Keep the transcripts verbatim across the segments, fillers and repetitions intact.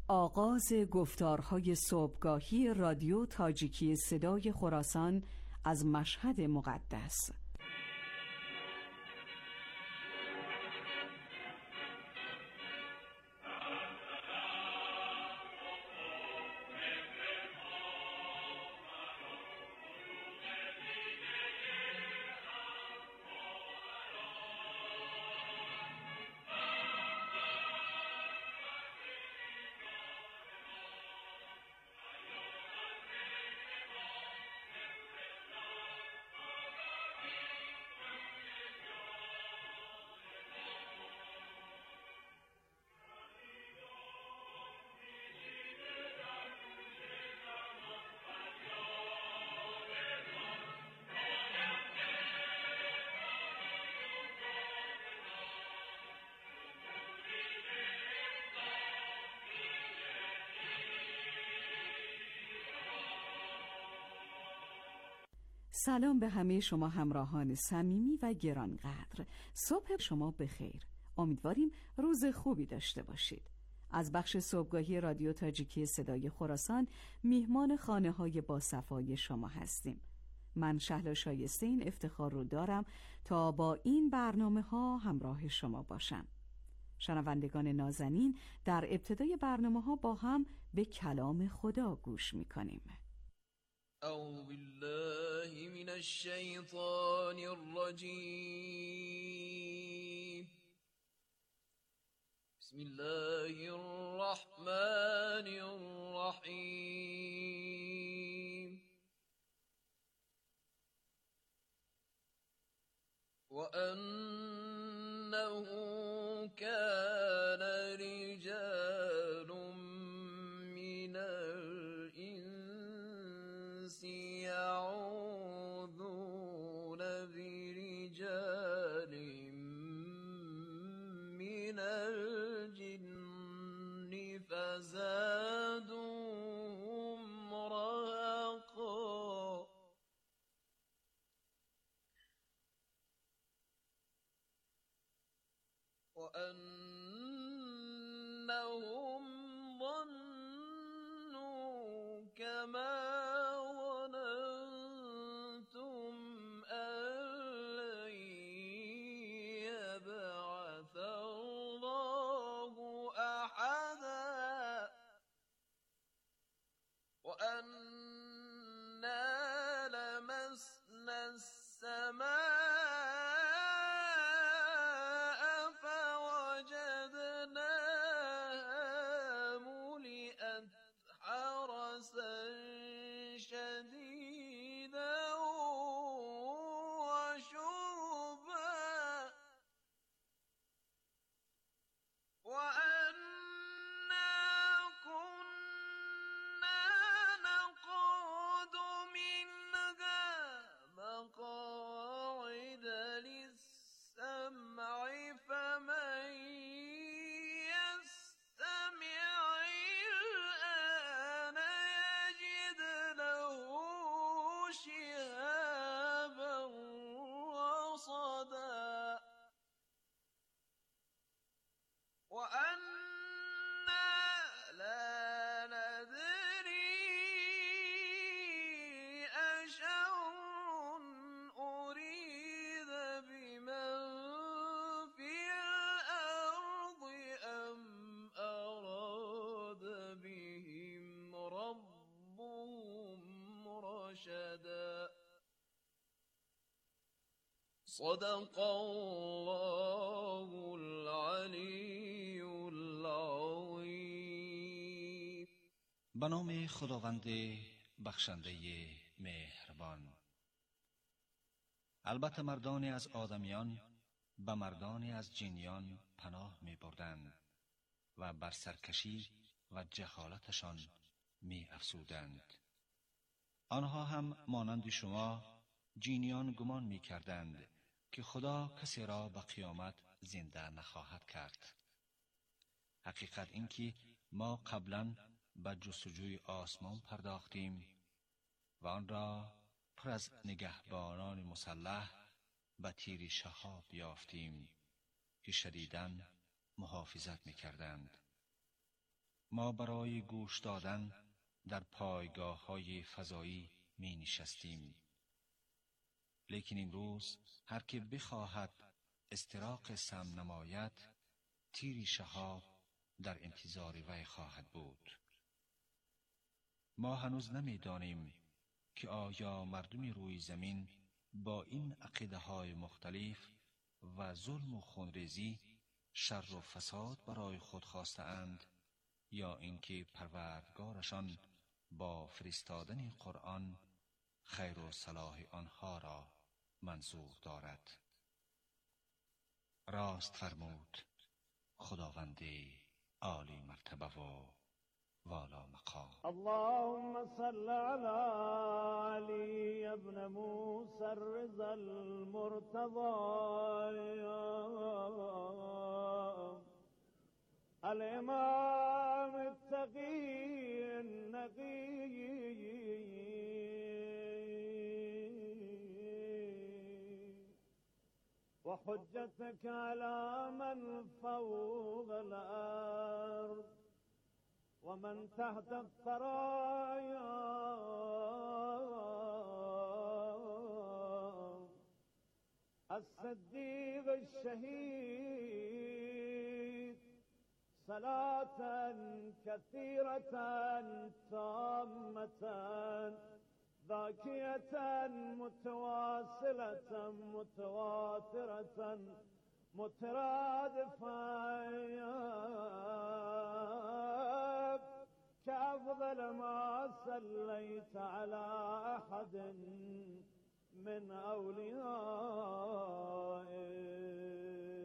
آغاز گفتارهای صبحگاهی رادیو تاجیکی صدای خراسان از مشهد مقدس. سلام به همه شما همراهان صمیمی و گرانقدر. صبح شما بخیر. امیدواریم روز خوبی داشته باشید. از بخش صبحگاهی رادیو تاجیکی صدای خراسان میهمان خانه های با صفای شما هستیم. من شهلا شایستین افتخار رو دارم تا با این برنامه ها همراه شما باشم. شنوندگان نازنین، در ابتدای برنامه ها با هم به کلام خدا گوش میکنیم. اعوذ بالله من الشیطان الرجیم. بسم الله الرحمن الرحیم. وأنه كان رجال من الإنس يعوذون برجال من الجن فزادوهم رهقا. وأنهم ظنوا كما ظننتم أن لن يبعث الله أحدا وأنا لمسنا السماء شديدا وشربا وأنا كنا نقعد منها مقاعد للسمع فمن يستمع شهابا رصدا وأنا لا ندري أشر أريد بمن في الأرض أم أراد بهم ربهم رشدا. صدق الله العلی العظیم. به نام خداوند بخشنده مهربان. البته مردانی از آدمیان به مردانی از جنیان پناه می بردند و بر سرکشی و جهالتشان می افزودند. آنها هم مانند شما جینیان گمان می کردند که خدا کسی را به قیامت زنده نخواهد کرد. حقیقت این که ما قبلا به جستجوی آسمان پرداختیم و آن را پر از نگهبانان مسلح به تیر شهاب یافتیم که شدیداً محافظت می کردند. ما برای گوش دادن در پایگاه های فضایی می نشستیم. لیکن امروز هر که بخواهد استراق سم نماید، تیری شهاب در انتظار وی خواهد بود. ما هنوز نمی دانیم که آیا مردم روی زمین با این عقیده های مختلف و ظلم و خونریزی شر و فساد برای خود خواسته اند، یا اینکه پروردگارشان با فرستادن قرآن خیر و صلاح آنها را منظور دارد. راست فرمود خداوند عالی مرتبه و والا مقام. اللهم صل على علي ابن موسى الرضا المرتضى الإمام التقي النقي وحجتك على من فوق الأرض ومن تحت الثرايا الصديق الشهيد صلاة كثيرة تامة ذاكية متواصلة متواترة مترادفة كأفضل ما صليت على أحد من أوليائك.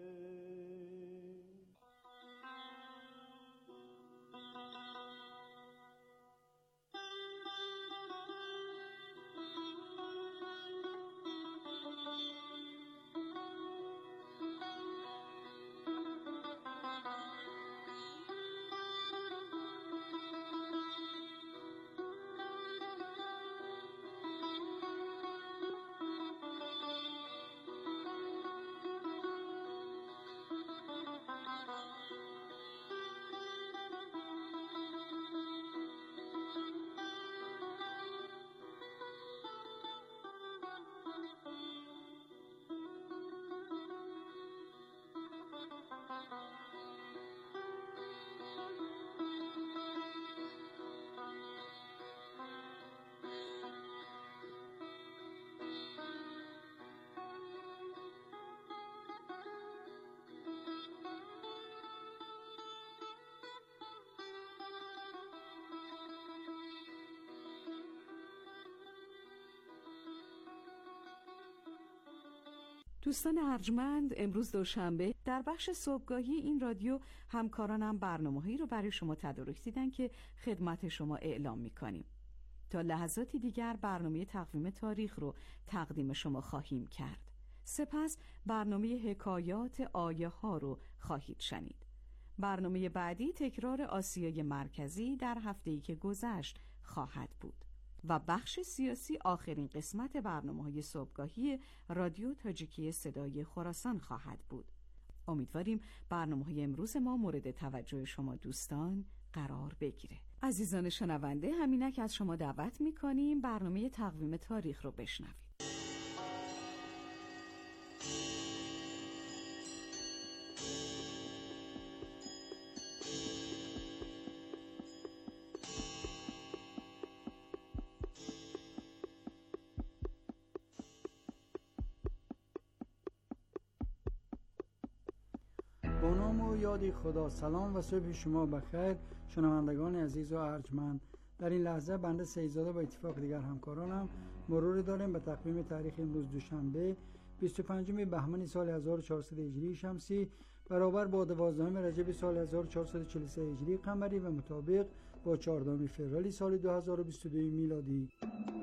دوستان ارجمند، امروز دوشنبه در بخش صبحگاهی این رادیو همکارانم برنامه‌هایی رو برای شما تدارک دیدن که خدمت شما اعلام می‌کنیم. تا لحظاتی دیگر برنامه تقویم تاریخ رو تقدیم شما خواهیم کرد. سپس برنامه حکایات آیه ها رو خواهید شنید. برنامه بعدی تکرار آسیای مرکزی در هفته‌ای که گذشت خواهد بود. و بخش سیاسی آخرین قسمت برنامه‌های صبحگاهی رادیو تاجیکی صدای خراسان خواهد بود. امیدواریم برنامه‌های امروز ما مورد توجه شما دوستان قرار بگیره. عزیزان شنونده، همینک از شما دعوت می‌کنیم برنامه تقویم تاریخ رو بشنوید. با نام و یاد خدا. سلام و صبح شما بخیر شنوندگان عزیز و ارجمند. در این لحظه بنده سیدزاده با اتفاق دیگر همکارانم مرور داریم به تقویم تاریخ امروز دوشنبه بیست و پنجم بهمن سال هزار و چهارصد هجری شمسی برابر با دوازدهم رجب سال هزار و چهارصد و چهل و سه هجری قمری و مطابق با چهاردهم فوریه سال دو هزار و بیست و دو میلادی.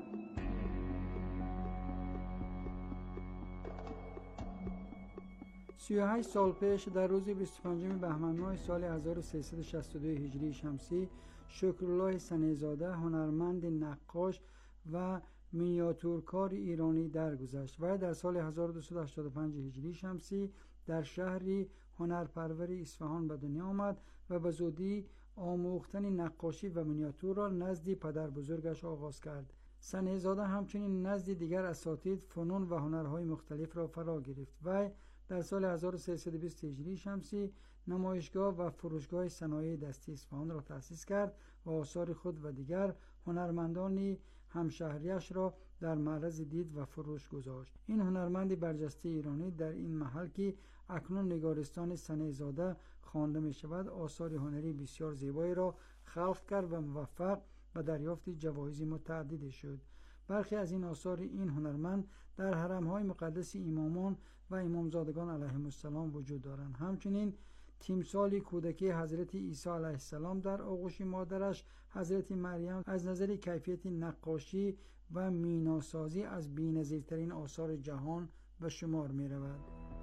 سی و هشت سال پیش در روز بیست و پنجم بهمن ماه سال هزار و سیصد و شصت و دو هجری شمسی شکرالله سنه‌زاده هنرمند نقاش و مینیاتورکار ایرانی درگذشت و در سال هزار و دویست و هشتاد و پنج هجری شمسی در شهری هنرپرور اصفهان به دنیا آمد و به زودی آموختن نقاشی و مینیاتور را نزد پدر بزرگش آغاز کرد. صنعی زاده همچنین نزد دیگر اساتید فنون و هنرهای مختلف را فرا گرفت. و در سال هزار و سیصد و بیست هجری شمسی نمایشگاه و فروشگاه صنایع دستی اصفهان را تأسیس کرد و آثار خود و دیگر هنرمندان همشهریش را در معرض دید و فروش گذاشت. این هنرمند برجسته ایرانی در این محل که اکنون نگارستان صنعی زاده خوانده می شود، آثار هنری بسیار زیبایی را خلق کرد و موفق و دریافت جوایز متعددی شد. برخی از این آثار این هنرمند در حرم‌های مقدس امامان و امامزادگان علیهم السلام وجود دارند. همچنین تیمثال کودکی حضرت عیسی علیه السلام در آغوش مادرش حضرت مریم از نظر کیفیت نقاشی و میناسازی از بی‌نظیرترین آثار جهان به شمار می رود.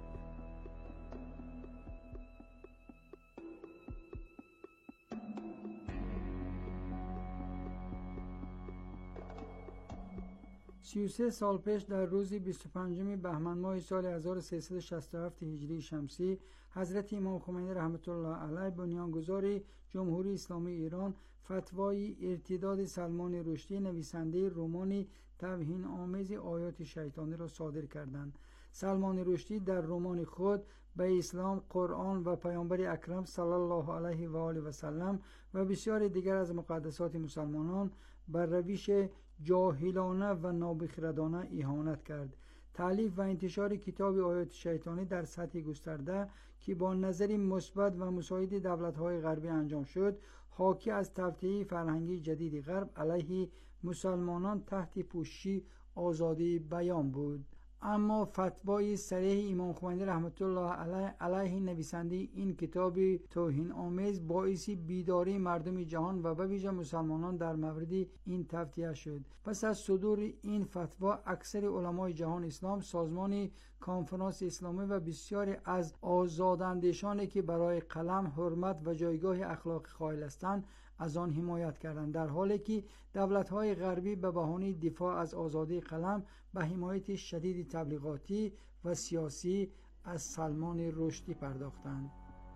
سی و سه سال پیش در روز بیست و پنجم بهمن ماه سال هزار و سیصد و شصت و هفت هجری شمسی حضرت امام خمینی رحمت الله علیه بنیانگذار جمهوری اسلامی ایران فتوای ارتداد سلمان رشدی نویسنده رمان توهین آمیز آیات شیطانی را صادر کردند. سلمان رشدی در رمان خود به اسلام، قرآن و پیامبر اکرم صلی الله علیه و آله و سلم و بسیار دیگر از مقدسات مسلمانان بر روش جاهلانه و نابخردانه اهانت کرد. تألیف و انتشار کتاب آیات شیطانی در سطح گسترده که با نظری مثبت و مساعد دولت‌های غربی انجام شد، حاکی از تفتیح فرهنگی جدید غرب علیه مسلمانان تحت پوشش آزادی بیان بود. اما فتوای صریح امام خمینی رحمت الله علیه علیه نویسنده این کتاب توهین آمیز باعث بیداری مردم جهان و به ویژه مسلمانان در مورد این تفتیه شد. پس از صدور این فتوا اکثر علمای جهان اسلام، سازمان کنفرانس اسلامی و بسیاری از آزاداندیشانی که برای قلم، حرمت و جایگاه اخلاقی قائل هستند از آن حمایت کردند، در حالی که دولت‌های غربی به بهانه دفاع از آزادی قلم به حمایت شدید تبلیغاتی و سیاسی از سلمان رشدی پرداختند.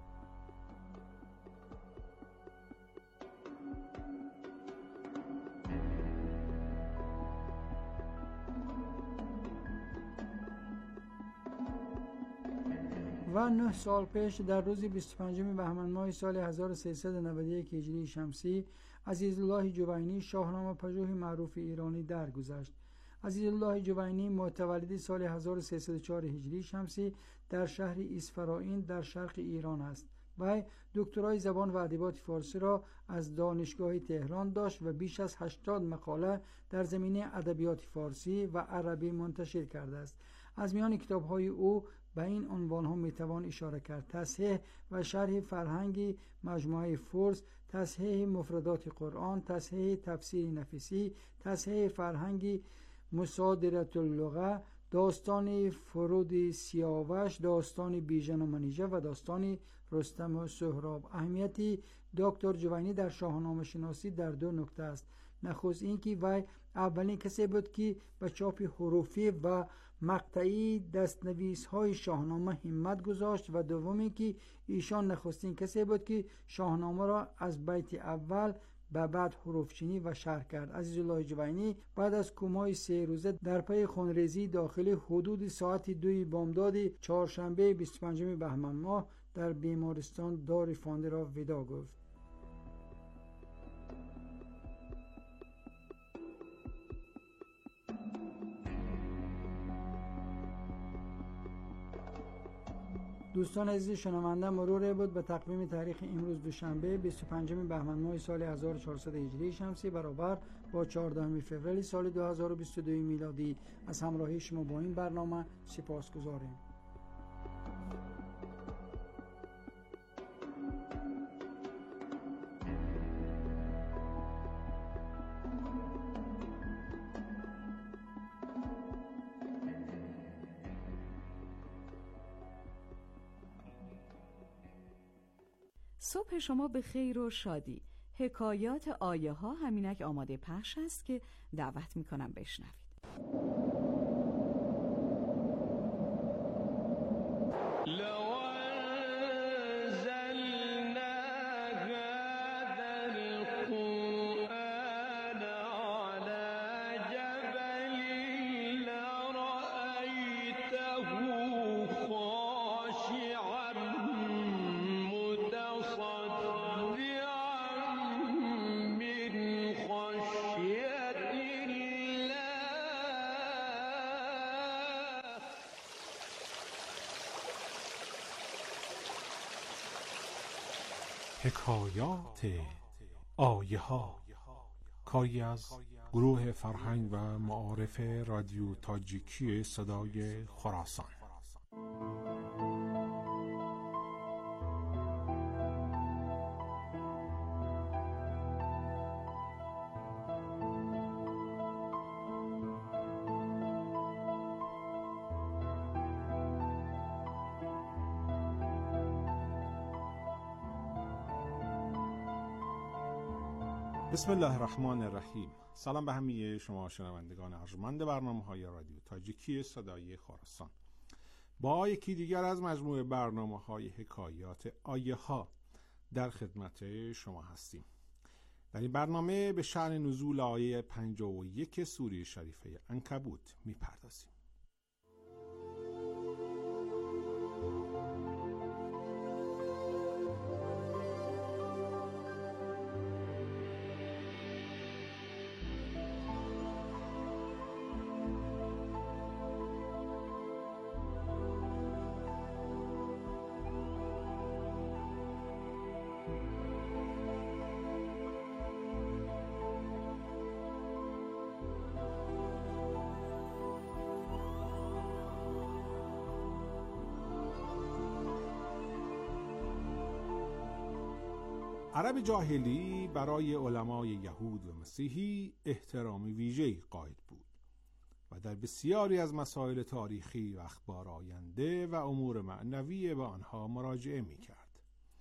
و نه سال پیش در روز بیست و پنجم بهمن ماه سال هزار و سیصد و نود و یک هجری شمسی عزیزالله جوینی شاهنامه پژوه معروف ایرانی درگذشت. عزیزالله جوینی متولد سال هزار و سیصد و چهار هجری شمسی در شهر اسفراین در شرق ایران است. و دکترای زبان و ادبیات فارسی را از دانشگاه تهران داشت و بیش از هشتاد مقاله در زمینه ادبیات فارسی و عربی منتشر کرده است. از میان کتاب‌های او به این عنوان‌ها میتوان اشاره کرد: تصحیح و شرح فرهنگی مجموعه فورس، تصحیح مفردات قرآن، تصحیح تفسیر نفیسی، تصحیح فرهنگی مصادرة اللغه، داستان فرود سیاوش، داستان بیژن و منیژه و داستان رستم و سهراب. اهمیت دکتر جوینی در شاهنامه شناسی در دو نکته است: نخست اینکه وی اولین کسی بود که به چاپ حروفی و مقطعی دستنویس های شاهنامه همت گذاشت و دومی که ایشان نخستین کسی بود که شاهنامه را از بیت اول به بعد حروفچینی و شرح کرد. عزیزالله جوینی بعد از کومای سه روزه در پی خونریزی داخل حدود ساعت دوی بامداد چهارشنبه بیست و پنجم بهمن ماه در بیمارستان دار فانده را ودا گفت. دوستان عزیز شنونده، مرور بود به تقویم تاریخ امروز دوشنبه بیست و پنجم بهمن ماه سال هزار و چهارصد هجری شمسی برابر با چهاردهم فوریه سال دو هزار و بیست و دو میلادی. از همراهی شما با این برنامه سپاسگزاریم. صبح شما به خیر و شادی. حکایات آیه ها همینک آماده پخش است که دعوت میکنم بشنوید. لو أنزلنا هذا حکایات آیه ها، کاری از گروه فرهنگ و معارف رادیو تاجیکی صدای خراسان. بسم الله الرحمن الرحیم. سلام به همه شما شنوندگان ارجمند برنامه‌های رادیو تاجیکی صدای خراسان. با یکی دیگر از مجموعه برنامه‌های حکایات آیه ها در خدمت شما هستیم. در این برنامه به شأن نزول آیه پنجاه و یک سوره شریفه عنکبوت می‌پردازیم. عرب جاهلی برای علمای یهود و مسیحی احترام ویژه‌ای قائل بود و در بسیاری از مسائل تاریخی و اخبار آینده و امور معنوی به آنها مراجعه می کرد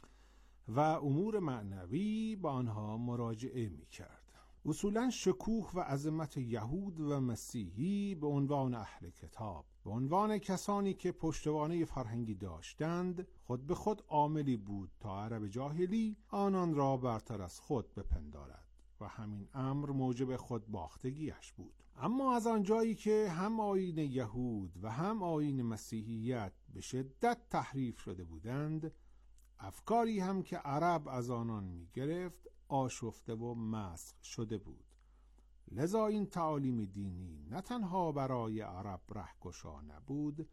و امور معنوی به آنها مراجعه می کرد. اصولاً شکوه و عظمت یهود و مسیحی به عنوان اهل کتاب، به عنوان کسانی که پشتوانه فرهنگی داشتند، خود به خود عاملی بود تا عرب جاهلی آنان را برتر از خود بپندارد و همین امر موجب خود باختگیش بود. اما از آنجایی که هم آیین یهود و هم آیین مسیحیت به شدت تحریف شده بودند، افکاری هم که عرب از آنان می گرفت آشفته و مسخ شده بود. لذا این تعالیم دینی نه تنها برای عرب رهگشا نبود،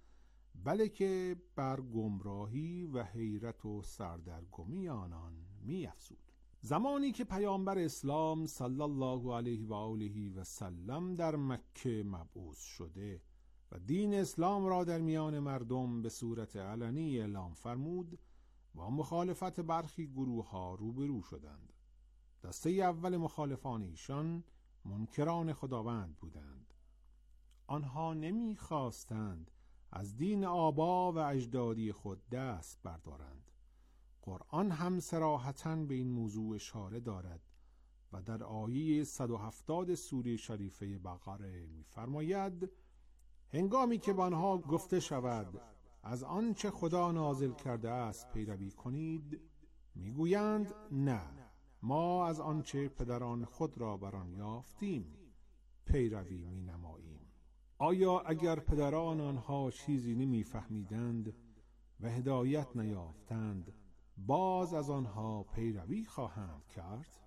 بلکه بر گمراهی و حیرت و سردرگمی آنان می افزود. زمانی که پیامبر اسلام صلی الله علیه و آله و سلم در مکه مبعوث شده و دین اسلام را در میان مردم به صورت علنی اعلام فرمود، با مخالفت برخی گروه ها روبرو شدند. دسته اول مخالفان ایشان منکران خداوند بودند. آنها نمی خواستند از دین آبا و اجدادی خود دست بردارند. قرآن هم صراحتاً به این موضوع اشاره دارد و در آیه صد و هفتاد سوره شریفه بقره می فرماید: هنگامی که به آنها گفته شود از آنچه خدا نازل کرده است پیروی کنید، میگویند نه، ما از آنچه پدران خود را بر آن یافتیم پیروی می نماییم. آیا اگر پدران آنها چیزی نمی فهمیدند و هدایت نیافتند، باز از آنها پیروی خواهند کرد؟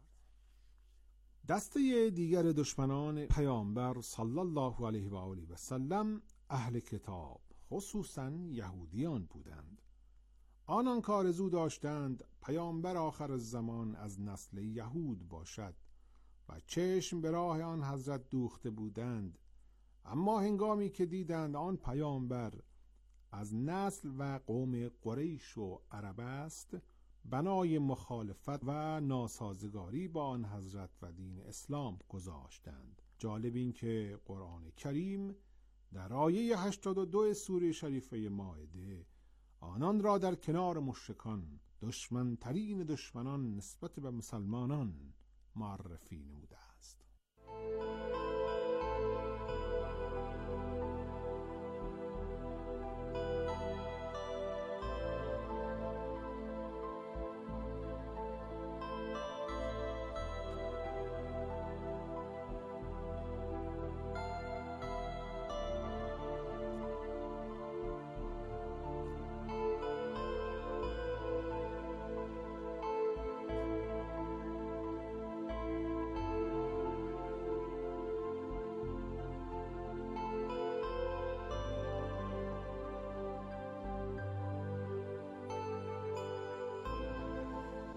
دسته دیگر دشمنان پیامبر صلی الله علیه و آله و سلم اهل کتاب، خصوصاً یهودیان بودند. آنان کارزو داشتند پیامبر آخر الزمان از نسل یهود باشد و چشم به راه آن حضرت دوخته بودند. اما هنگامی که دیدند آن پیامبر از نسل و قوم قریش و عرب است، بنای مخالفت و ناسازگاری با آن حضرت و دین اسلام گذاشتند. جالب این که قرآن کریم در آیه هشتاد و دو سوره شریفه مائده آنان را در کنار مشرکان دشمن ترین دشمنان نسبت به مسلمانان معرفی نموده است.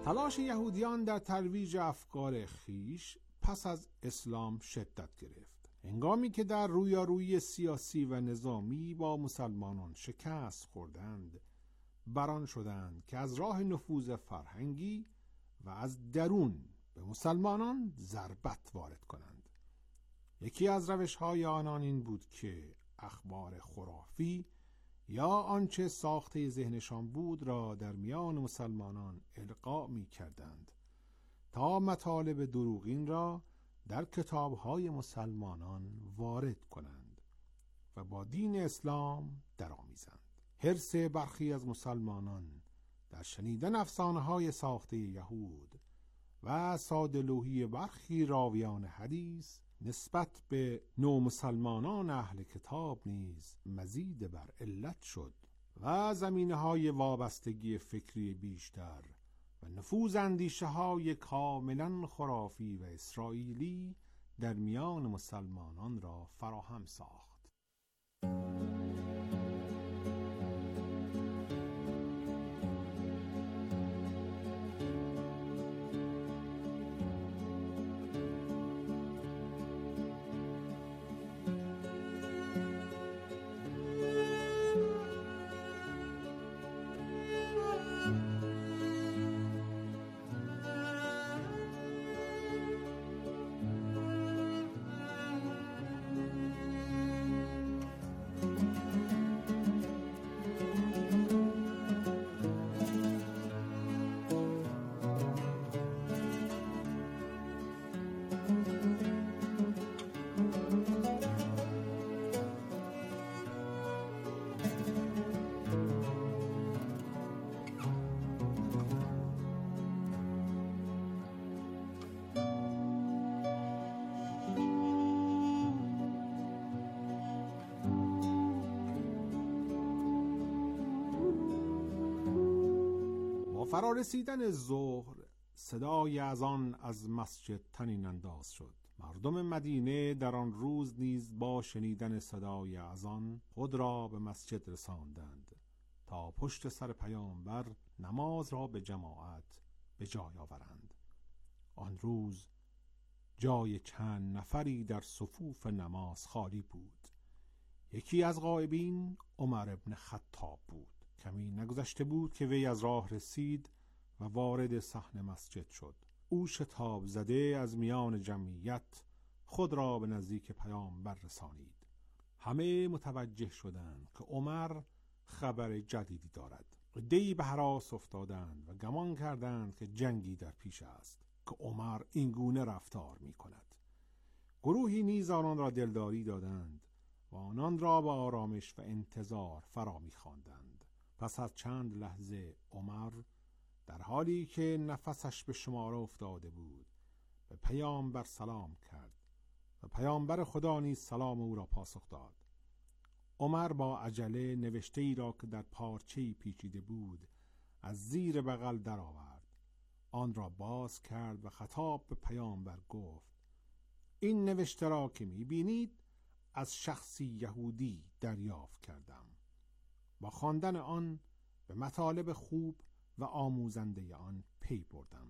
تلاش یهودیان در ترویج افکار خیش پس از اسلام شدت گرفت. هنگامی که در رویارویی سیاسی و نظامی با مسلمانان شکست خوردند، بران شدند که از راه نفوذ فرهنگی و از درون به مسلمانان ضربت وارد کنند. یکی از روش‌های آنان این بود که اخبار خرافی یا آنچه ساخته ذهنشان بود را در میان مسلمانان القا می کردند تا مطالب دروغین را در کتاب‌های مسلمانان وارد کنند و با دین اسلام درآمیزند. حرص برخی از مسلمانان در شنیدن افسانه‌های ساخته یهود و ساده‌لوحی برخی راویان حدیث نسبت به نومسلمانان اهل کتاب نیز مزید بر علت شد و زمینه‌های وابستگی فکری بیشتر و نفوذ اندیشه‌های کاملاً خرافی و اسرائیلی در میان مسلمانان را فراهم ساخت. فرارسیدن ظهر صدای اذان از مسجد طنین انداز شد. مردم مدینه در آن روز نیز با شنیدن صدای اذان خود را به مسجد رساندند تا پشت سر پیامبر نماز را به جماعت به جای آورند. آن روز جای چند نفری در صفوف نماز خالی بود. یکی از غایبین عمر ابن خطاب بود. کمی نگذشته بود که وی از راه رسید و وارد صحن مسجد شد. او شتاب زده از میان جمعیت خود را به نزدیک پیامبر رسانید. همه متوجه شدند که عمر خبر جدیدی دارد. عده‌ای به هراس افتادند و گمان کردند که جنگی در پیش است که عمر این گونه رفتار می کند. گروهی نیز آنان را دلداری دادند و آنان را به آرامش و انتظار فرا می خواندند. پس از چند لحظه عمر در حالی که نفسش به شماره افتاده بود به پیامبر سلام کرد و پیامبر خدا نیز سلام او را پاسخ داد. عمر با عجله نوشته ای را که در پارچه‌ای پیچیده بود از زیر بغل درآورد، آن را باز کرد و خطاب به پیامبر گفت: این نوشته را که می‌بینید از شخصی یهودی دریافت کردم. با خواندن آن به مطالب خوب و آموزنده آن پی بردم،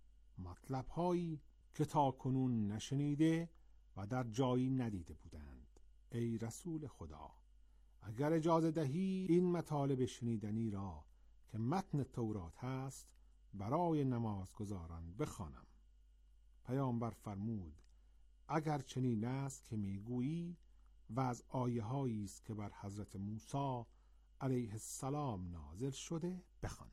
مطلب‌هایی که تا کنون نشنیده و در جایی ندیده بودند. ای رسول خدا، اگر اجازه دهی این مطالب شنیدنی را که متن تورات است برای نمازگزاران بخوانم. پیامبر فرمود: اگر چنین است که میگویی و از آیه هایی است که بر حضرت موسی علیه السلام نازل شده بخوان.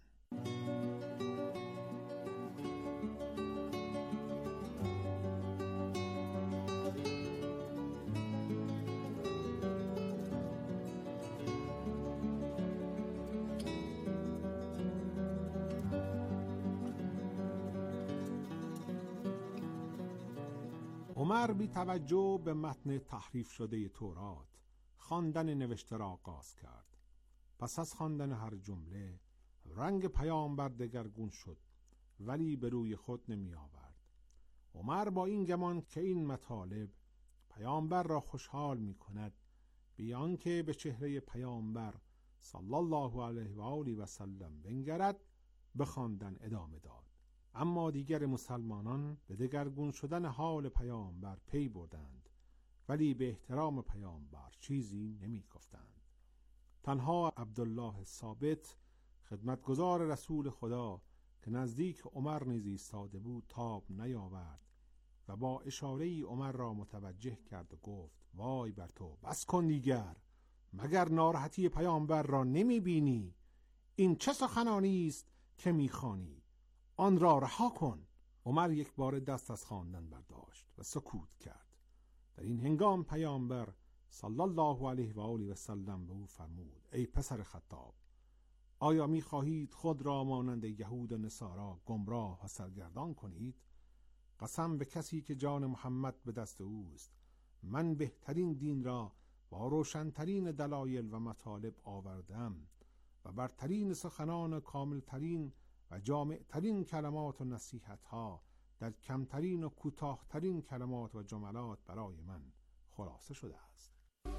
عمر بی توجه به متن تحریف شده تورات خواندن نوشته را آغاز کرد. پس از خواندن هر جمله رنگ پیامبر دگرگون شد، ولی به روی خود نمی آورد. عمر با این گمان که این مطالب پیامبر را خوشحال می کند، بیان که به چهره پیامبر صلی الله علیه و آله و سلم بنگرد، به خواندن ادامه داد. اما دیگر مسلمانان به دگرگون شدن حال پیامبر پی بردند، ولی به احترام پیامبر چیزی نمی گفتند. تنها عبدالله ثابت خدمتگزار رسول خدا که نزدیک عمر نیز ایستاده بود تاب نیاورد و با اشاره ای عمر را متوجه کرد و گفت: وای بر تو، بس کن دیگر، مگر ناراحتی پیامبر را نمی بینی؟ این چه سخنانی است که می خوانی؟ آن را رها کن. عمر یک بار دست از خواندن برداشت و سکوت کرد. در این هنگام پیامبر صلی الله علیه و آله و سلم به او فرمود: ای پسر خطاب، آیا می خواهید خود را مانند یهود و نصارا گمراه و سرگردان کنید؟ قسم به کسی که جان محمد به دست اوست، من بهترین دین را با روشنترین دلایل و مطالب آوردم و برترین سخنان و کاملترین و جامعترین کلمات و نصیحتها در کمترین و کوتاهترین کلمات و جملات برای من خلاصه شده است.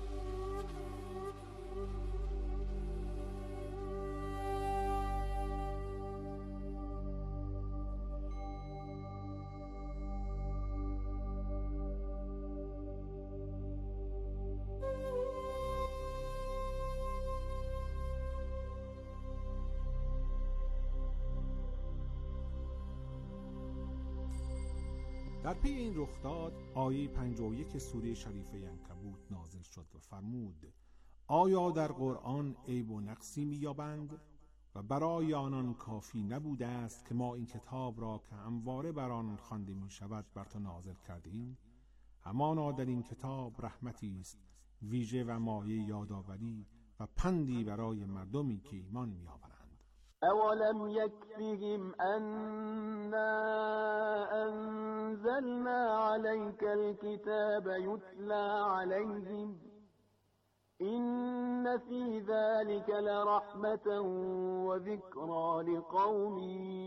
در پی این رخداد آیه پنجاه و یک سوره شریفه عنکبوت نازل شد و فرمود: آیا در قرآن عیب و نقصی می‌یابند و برای آنان کافی نبوده است که ما این کتاب را که همواره بر آن خوانده می‌شود بر تو نازل کردیم؟ همانا در این کتاب رحمتی است ویژه و مایه یادآوری و پندی برای مردمی که ایمان می‌آورند. اولم یکفیهم انا انزلنا علیک الكتاب یتلی علیهم این فی ذلک لرحمة و ذکری لقوم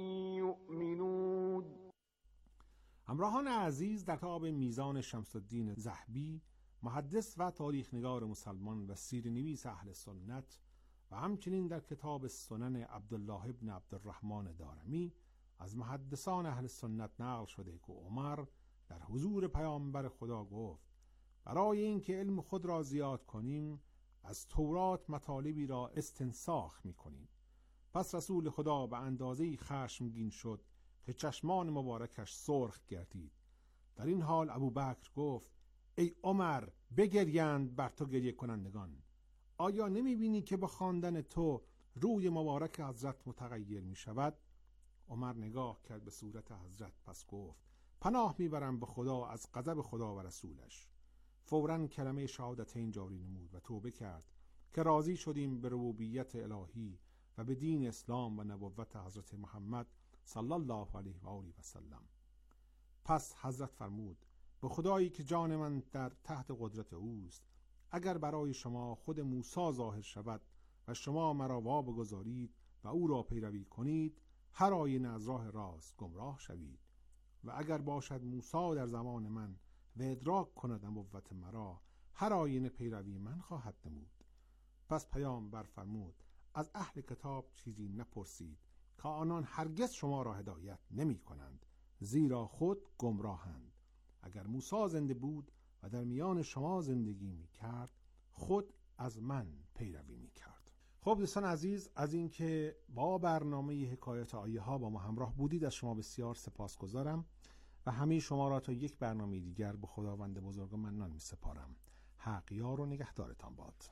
یؤمنون. همراهان عزیز، در کتاب میزان شمس الدین ذهبی، محدث و تاریخ نگار مسلمان و سیرنویس اهل سنت، و همچنین در کتاب سنن عبدالله ابن عبدالرحمن دارمی از محدثان اهل سنت نقل شده که عمر در حضور پیامبر خدا گفت: برای اینکه علم خود را زیاد کنیم از تورات مطالبی را استنساخ می کنیم. پس رسول خدا به اندازه‌ای خشمگین شد که چشمان مبارکش سرخ گردید. در این حال ابوبکر گفت: ای عمر، بگریند بر تو گریه کنندگان. آیا نمی بینی که با خواندن تو روی مبارک حضرت متغیر می شود؟ عمر نگاه کرد به صورت حضرت، پس گفت: پناه می برم به خدا از غضب خدا و رسولش. فوراً کلمه شهادتین جاری نمود و توبه کرد که راضی شدیم به ربوبیت الهی و به دین اسلام و نبوت حضرت محمد صلی الله علیه و آله و سلم. پس حضرت فرمود: به خدایی که جان من در تحت قدرت اوست، اگر برای شما خود موسی ظاهر شود و شما مرا وا بگذارید و او را پیروی کنید، هر آینه از راه راست گمراه شوید، و اگر باشد موسی در زمان من و ادراک کند نبوت مرا، هر آینه پیروی من خواهد نمود. پس پیامبر فرمود: از اهل کتاب چیزی نپرسید که آنان هرگز شما را هدایت نمی کنند، زیرا خود گمراهند. اگر موسی زنده بود و در میان شما زندگی می کرد، خود از من پیروی می کرد. خب دوستان عزیز، از اینکه با برنامه حکایت آیه ها با ما همراه بودید از شما بسیار سپاسگزارم و همه شما را تا یک برنامه دیگر به خداوند بزرگ منان می سپارم. حق یار و نگهدارتان باد.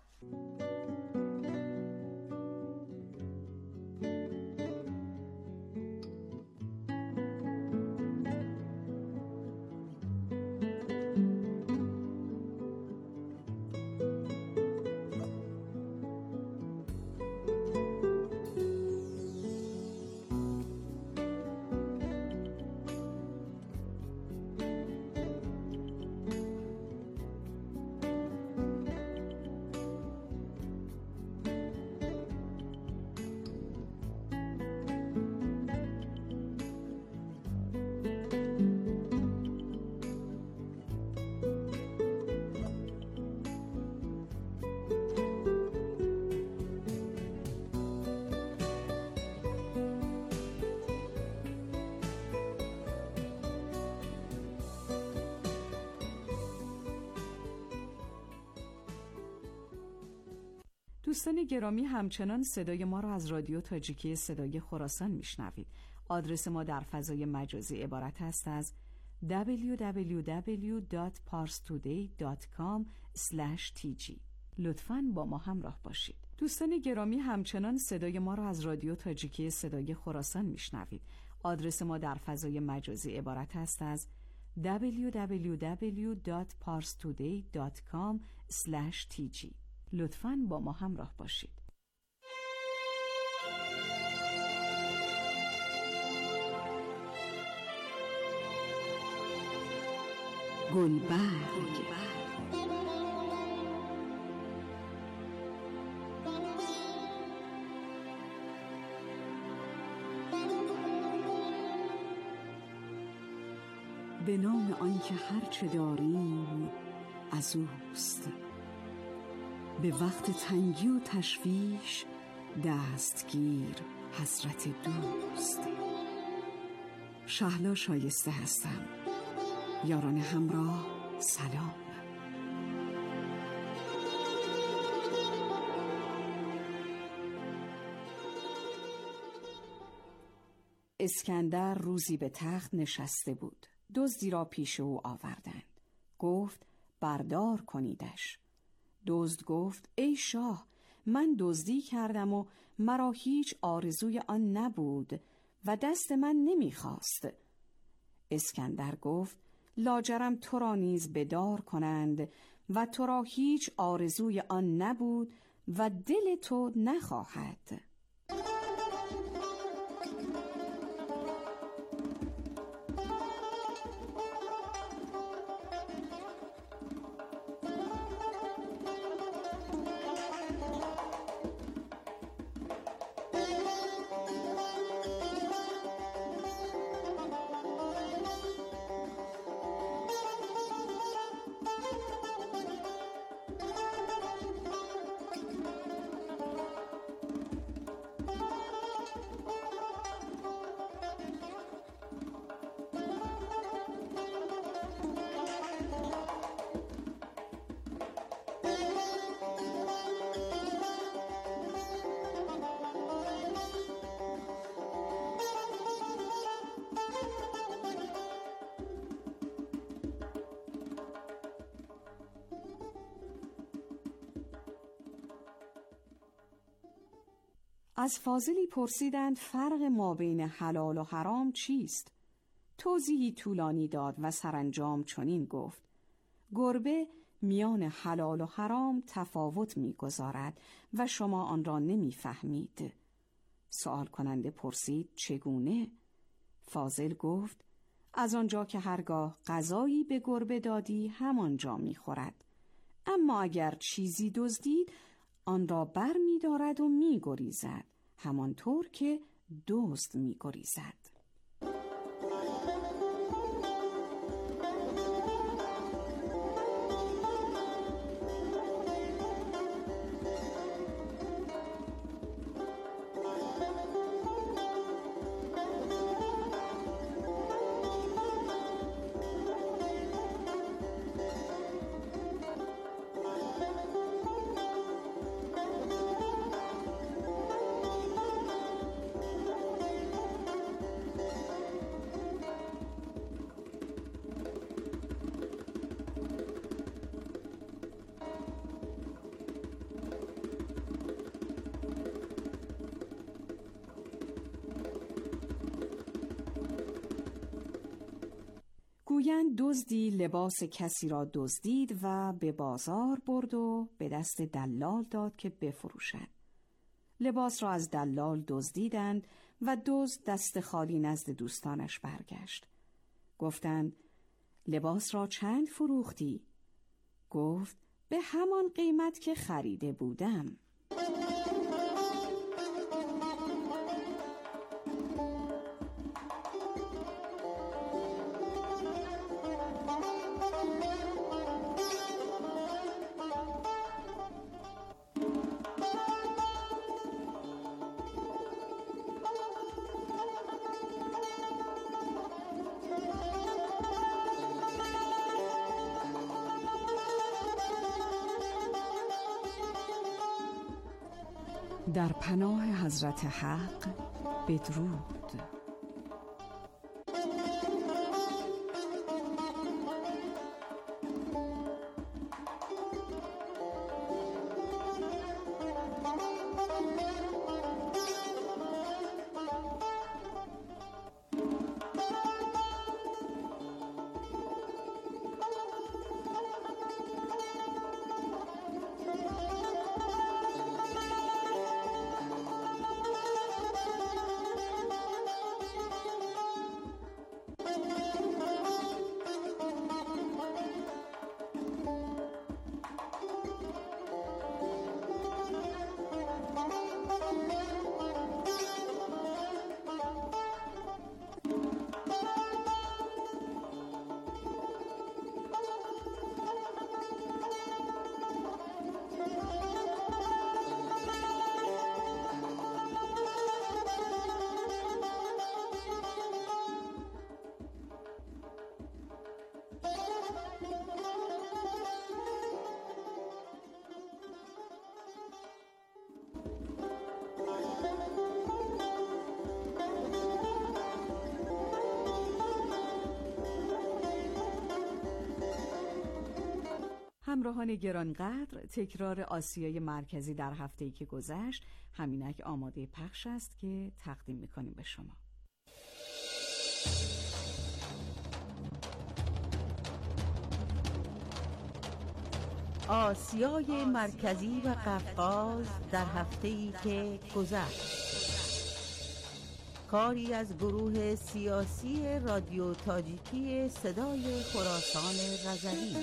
دوستان گرامی، همچنان صدای ما را از رادیو تاجیکی صدای خراسان میشنوید. آدرس ما در فضای مجازی عبارت است از دبلیو دبلیو دبلیو دات پارس تودی دات کام اسلش تی جی. لطفاً با ما همراه باشید. دوستان گرامی، همچنان صدای ما را از رادیو تاجیکی صدای خراسان میشنوید. آدرس ما در فضای مجازی عبارت است از دبلیو دبلیو دبلیو دات پارس تودی دات کام اسلش تی جی. لطفاً با ما همراه باشید. گلبرگ به نام آنکه هرچه داریم از اوست، به وقت تنگی و تشویش دستگیر حضرت دوست. شهلا شایسته هستم. یاران همراه سلام. اسکندر روزی به تخت نشسته بود. دزدی را پیش او آوردند. گفت بردار کنیدش. دزد گفت ای شاه، من دزدی کردم و مرا هیچ آرزوی آن نبود و دست من نمیخواست. اسکندر گفت لاجرم تو را نیز بدار کنند و تو را هیچ آرزوی آن نبود و دل تو نخواهد. از فاضلی پرسیدند فرق ما بین حلال و حرام چیست؟ توضیحی طولانی داد و سرانجام چنین گفت: گربه میان حلال و حرام تفاوت می‌گذارد و شما آن را نمی‌فهمید. سوال کننده پرسید چگونه؟ فاضل گفت: از آنجا که هرگاه غذایی به گربه دادی همانجا می‌خورد، اما اگر چیزی دزدید آن را بر می دارد و می گریزد، همانطور که دزد می گریزد. گویند دزدی لباس کسی را دزدید و به بازار برد و به دست دلال داد که بفروشد. لباس را از دلال دزدیدند و دزد دست خالی نزد دوستانش برگشت. گفتند: لباس را چند فروختی؟ گفت: به همان قیمت که خریده بودم. در پناه حضرت حق بدرود. همراهان گرانقدر، تکرار آسیای مرکزی در هفته‌ای که گذشت همینک آماده پخش است که تقدیم می‌کنیم به شما. آسیای مرکزی و قفقاز در هفته‌ای که گذشت، کاری از گروه سیاسی رادیو تاجیکی صدای خراسان رضوی.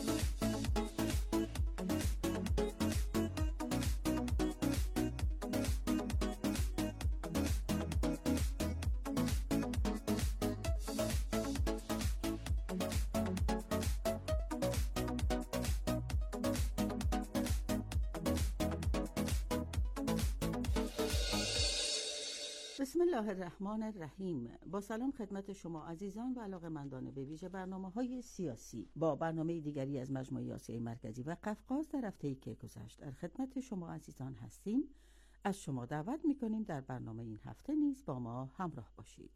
بسم الله الرحمن الرحیم. با سلام خدمت شما عزیزان و علاقه‌مندان به ویژه برنامه‌های سیاسی. با برنامه دیگری از مجموعه آسیای مرکزی و قفقاز در هفته‌ای که گذشت در خدمت شما عزیزان هستیم. از شما دعوت می‌کنیم در برنامه این هفته نیز با ما همراه باشید.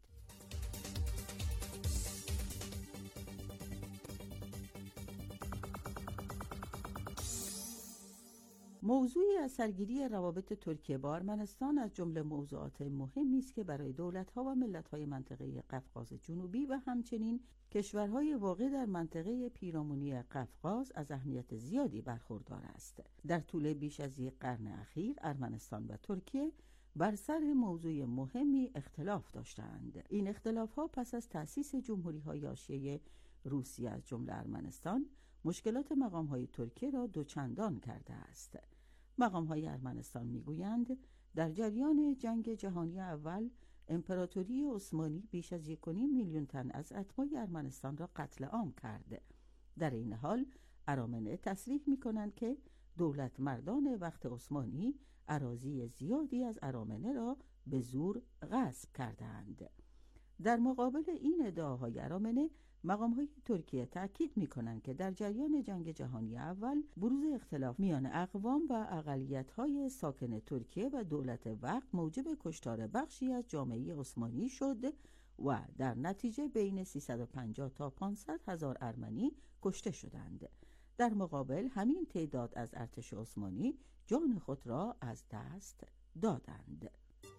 موضوعی از سرگیری روابط ترکیه با ارمنستان از جمله موضوعات مهمی است که برای دولت‌ها و ملت‌های منطقه قفقاز جنوبی و همچنین کشورهای واقع در منطقه پیرامونی قفقاز از اهمیت زیادی برخوردار است. در طول بیش از یک قرن اخیر ارمنستان و ترکیه بر سر موضوع مهمی اختلاف داشتند. این اختلاف‌ها پس از تأسیس جمهوری‌های حاشیه روسیه از جمله ارمنستان مشکلات مقام‌های ترکیه را دوچندان کرده است. مقام‌های ارمنستان می‌گویند در جریان جنگ جهانی اول امپراتوری عثمانی بیش از یک و نیم میلیون تن از اتباع ارمنستان را قتل عام کرد. در این حال ارامنه تصریح می‌کنند که دولت مردان وقت عثمانی اراضی زیادی از ارامنه را به زور غصب کردند. در مقابل این ادعاهای ارامنه، مقام‌های ترکیه تأکید می‌کنند که در جریان جنگ جهانی اول بروز اختلاف میان اقوام و اقلیت‌های ساکن ترکیه و دولت وقت موجب کشتار بخشی از جامعه عثمانی شد و در نتیجه بین سیصد و پنجاه تا پانصد هزار ارمنی کشته شدند. در مقابل همین تعداد از ارتش عثمانی جان خود را از دست دادند.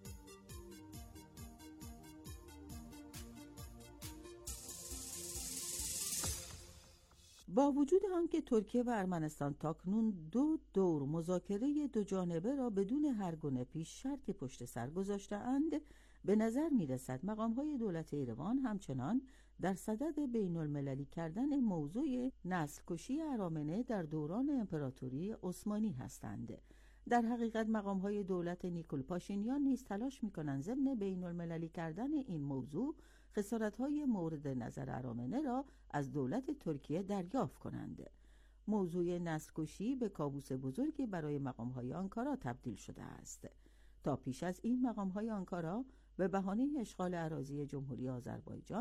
با وجود آنکه ترکیه و ارمنستان تاکنون دو دور مذاکره دو جانبه را بدون هر گونه پیش شرطی پشت سر گذاشته‌اند، به نظر می‌رسد مقام‌های دولت ایروان همچنان در صدد بین المللی کردن موضوع نسل کشی ارامنه در دوران امپراتوری عثمانی هستند. در حقیقت مقام‌های دولت نیکول پاشینیان نیز تلاش می‌کنند ضمن بین المللی کردن این موضوع خسارت‌های مورد نظر ارامنه را از دولت ترکیه دریافت کنند. موضوع نسل‌کشی به کابوس بزرگی برای مقام‌های آنکارا تبدیل شده است. تا پیش از این مقام‌های آنکارا به بهانه اشغال اراضی جمهوری آذربایجان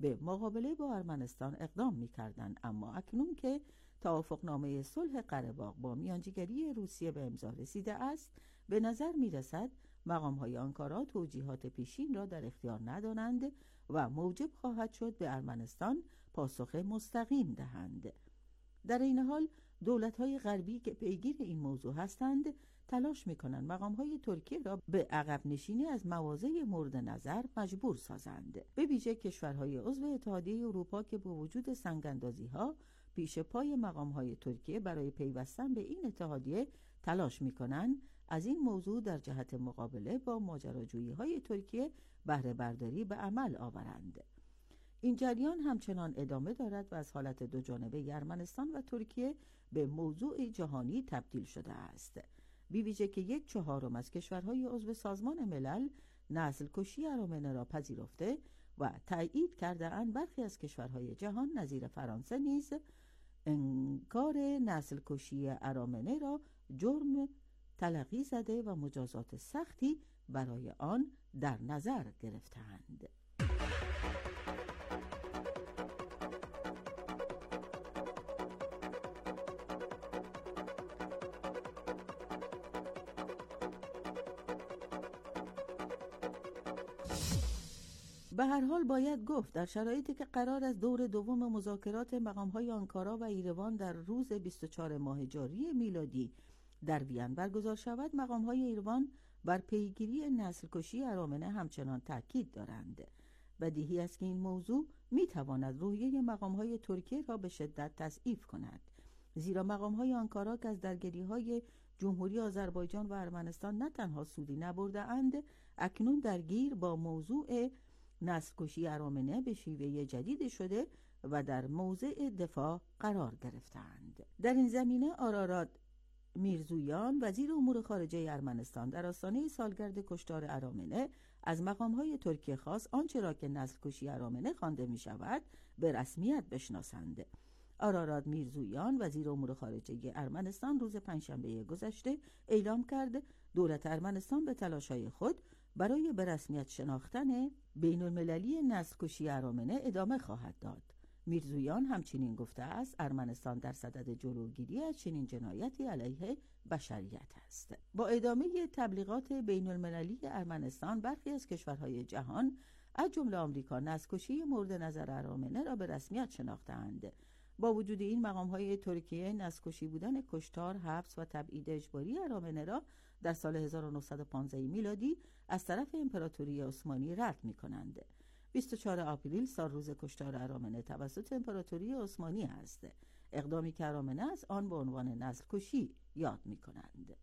به مقابله با ارمنستان اقدام می‌کردند، اما اکنون که توافقنامه صلح قره‌باغ با میانجیگری روسیه به امضا رسیده است، به نظر می‌رسد مقام‌های آنکارا توجیهات پیشین را در اختیار ندارند و موجب خواهد شد به ارمنستان پاسخ مستقیم دهند. در این حال دولت‌های غربی که پیگیر این موضوع هستند تلاش می‌کنند مقام‌های ترکیه را به عقب نشینی از مواضع مورد نظر مجبور سازند، به ویژه کشورهای عضو اتحادیه اروپا که با وجود سنگ‌اندازی‌ها پیش پای مقام‌های ترکیه برای پیوستن به این اتحادیه تلاش می‌کنند از این موضوع در جهت مقابله با ماجراجویی‌های ترکیه بهره برداری به عمل آورند. این جریان همچنان ادامه دارد و از حالت دو جانبه ارمنستان و ترکیه به موضوع جهانی تبدیل شده است، بی ویژه که یک چهارم از کشورهای عضو سازمان ملل نسل کشی ارامنه را پذیرفته و تایید کرده اند. برخی از کشورهای جهان نظیر فرانسه نیز انکار نسل کشی ارامنه را جرم تلقی زده و مجازات سختی برای آن در نظر گرفتند. به هر حال باید گفت در شرایطی که قرار است دور دوم مذاکرات مقام‌های آنکارا و ایروان در روز بیست و چهارم ماه جاری میلادی در وین برگزار شود، مقام‌های ایروان بر پیگیری نسل کشی ارامنه همچنان تاکید دارند. بدیهی است که این موضوع می‌تواند روحیه مقام‌های ترکیه را به شدت تضعیف کند، زیرا مقام‌های آنکارا که از درگیری‌های جمهوری آذربایجان و ارمنستان نه تنها سودی نبرده‌اند، اکنون درگیر با موضوع نسل کشی ارامنه به شیوه جدید شده و در موضع دفاع قرار گرفتند. در این زمینه آرارات میرزویان وزیر امور خارجه ارمنستان در آستانه سالگرد کشتار ارامنه از مقام‌های ترکیه خواست آنچه را که نسل کشی ارامنه خوانده می شود به رسمیت بشناسند. آرارات میرزویان وزیر امور خارجه ارمنستان روز پنجشنبه گذشته اعلام کرد دولت ارمنستان به تلاش‌های خود برای به رسمیت شناختن بین المللی نسل کشی ارامنه ادامه خواهد داد. میرزویان همچنین گفته است ارمنستان در صدد جلوگیری از چنین جنایتی علیه بشریت است. با ادامه تبلیغات بین المللی ارمنستان، برخی از کشورهای جهان از جمله آمریکا نسل کشی مورد نظر ارامنه را به رسمیت شناختند. با وجود این مقام‌های ترکیه نسل کشی بودن کشتار، حبس و تبعید اجباری ارامنه را در سال هزار و نهصد و پانزده میلادی از طرف امپراتوری عثمانی رد می‌کنند. بیست و چهارم آپریل سال روز کشتار ارامنه توسط امپراتوری عثمانی است، اقدامی که ارامنه از آن به عنوان نسل کشی یاد می‌کنند.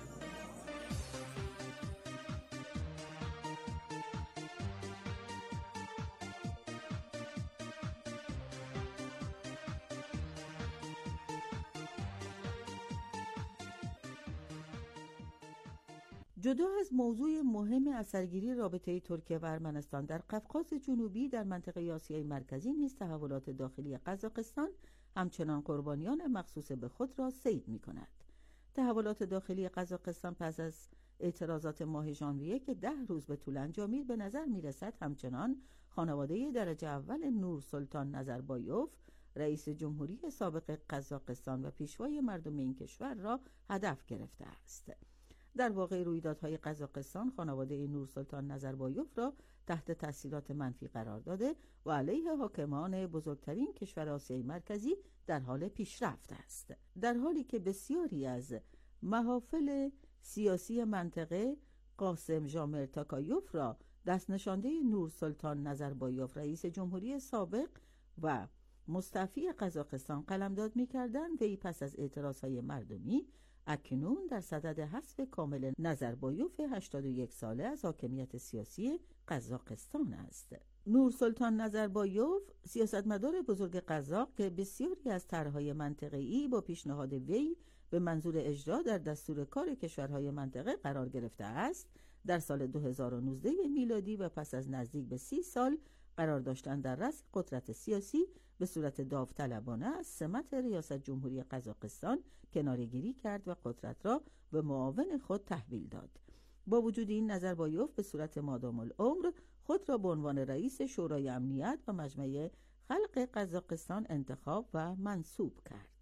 جدا از موضوع مهم اثرگیری رابطه ترکیه و ارمنستان در قفقاز جنوبی، در منطقه آسیای مرکزی نیز تحولات داخلی قزاقستان همچنان قربانیان مخصوص به خود را صید می‌کند. تحولات داخلی قزاقستان پس از اعتراضات ماه ژانویه که ده روز به طول انجامید، به نظر می‌رسد همچنان خانواده درجه اول نور سلطان نظربایوف، رئیس جمهوری سابق قزاقستان و پیشوای مردم این کشور را هدف گرفته است. در واقع رویدادهای قزاقستان خانواده نور سلطان نظربایوف را تحت تاثیرات منفی قرار داده و علیه حاکمان بزرگترین کشور آسیای مرکزی در حال پیشرفت است، در حالی که بسیاری از محافل سیاسی منطقه قاسم ژامر تاکایوف را دست نشانده نور سلطان نظربایوف، رئیس جمهوری سابق و مستعفی قزاقستان قلمداد می‌کردند، وی پس از اعتراضهای مردمی اکنون در صدد حذف کامل نظربایوف هشتاد و یک ساله از حاکمیت سیاسی قزاقستان است. نور سلطان نظربایوف، سیاستمدار بزرگ قزاق که بسیاری از طرح‌های منطقه‌ای با پیشنهاد وی به منظور اجرا در دستور کار کشورهای منطقه قرار گرفته است، در سال دو هزار و نوزده میلادی و پس از نزدیک به سی سال قرار داشتن در رأس قدرت سیاسی به صورت داوطلبانه از سمت ریاست جمهوری قزاقستان کناره‌گیری کرد و قدرت را به معاون خود تحویل داد. با وجود این، نظربایوف به صورت مادام العمر خود را به عنوان رئیس شورای امنیت و مجمع خلق قزاقستان انتخاب و منصوب کرد.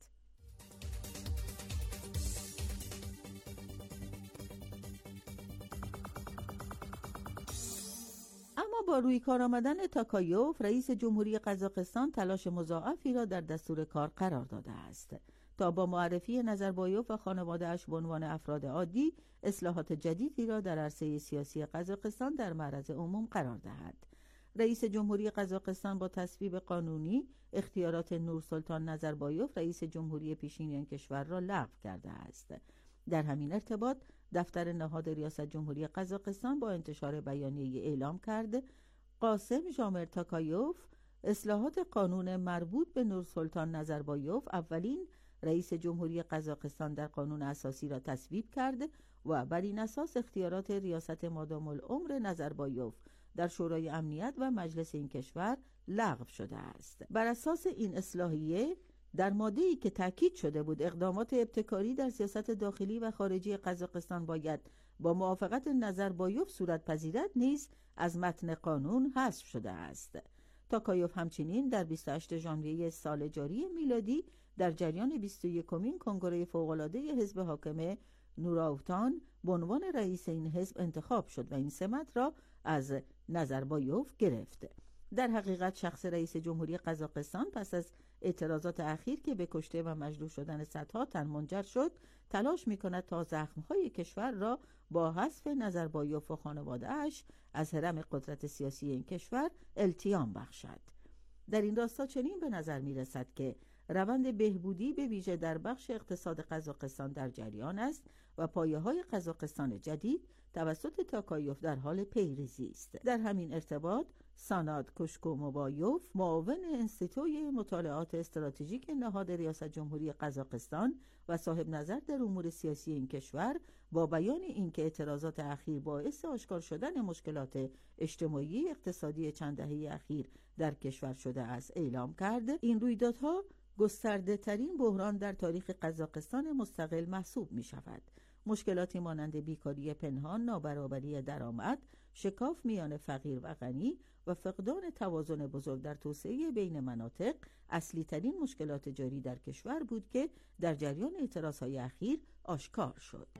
اما با روی کار آمدن تاکایوف، رئیس جمهوری قزاقستان تلاش مضاعفی را در دستور کار قرار داده است تا با معرفی نظربایوف و خانواده‌اش به عنوان افراد عادی اصلاحات جدیدی را در عرصه سیاسی قزاقستان در معرض عموم قرار دهد. رئیس جمهوری قزاقستان با تصویب قانونی اختیارات نورسلطان نظربایوف رئیس جمهوری پیشین این کشور را لغو کرده است. در همین ارتباط دفتر نهاد ریاست جمهوری قزاقستان با انتشار بیانیه اعلام کرد قاسم ژامر تاکایوف اصلاحات قانون مربوط به نورسلطان نظربایوف اولین رئیس جمهوری قزاقستان در قانون اساسی را تصویب کرد و بر این اساس اختیارات ریاست مادام العمر نظربایوف در شورای امنیت و مجلس این کشور لغو شده است. بر اساس این اصلاحیه در ماده‌ای که تاکید شده بود اقدامات ابتکاری در سیاست داخلی و خارجی قزاقستان باید با موافقت نظربایوف صورت پذیرد نیز از متن قانون حذف شده است. تاکایوف همچنین در بیست و هشتم ژانویه سال جاری میلادی در جریان بیست و یکمین کنگره فوق‌العاده حزب حاکم نوراوتان به عنوان رئیس این حزب انتخاب شد و این سمت را از نظربایوف گرفت. در حقیقت شخص رئیس جمهوری قزاقستان پس از اعتراضات اخیر که به کشته و مجروح شدن صدها تن منجر شد تلاش می‌کند تا زخم‌های کشور را با حذف نظربایوف و خانواده‌اش از حرم قدرت سیاسی این کشور التیام بخشد. در این راستا چنین به نظر می‌رسد که روند بهبودی به ویژه در بخش اقتصاد قزاقستان در جریان است و پایه‌های قزاقستان جدید توسط تاکایوف در حال پیریزی است. در همین ارتباط ساناد کوشکوموبایوف معاون انستیتوی مطالعات استراتژیک نهاد ریاست جمهوری قزاقستان و صاحب نظر در امور سیاسی این کشور با بیان اینکه اعتراضات اخیر باعث آشکار شدن مشکلات اجتماعی اقتصادی چند دهه اخیر در کشور شده است اعلام کرده این رویدادها گسترده ترین بحران در تاریخ قزاقستان مستقل محسوب می شود. مشکلاتی مانند بیکاری پنهان، نابرابری درآمد، شکاف میان فقیر و غنی و فقدان توازن بزرگ در توسعه بین مناطق اصلی ترین مشکلات جاری در کشور بود که در جریان اعتراضهای اخیر آشکار شد.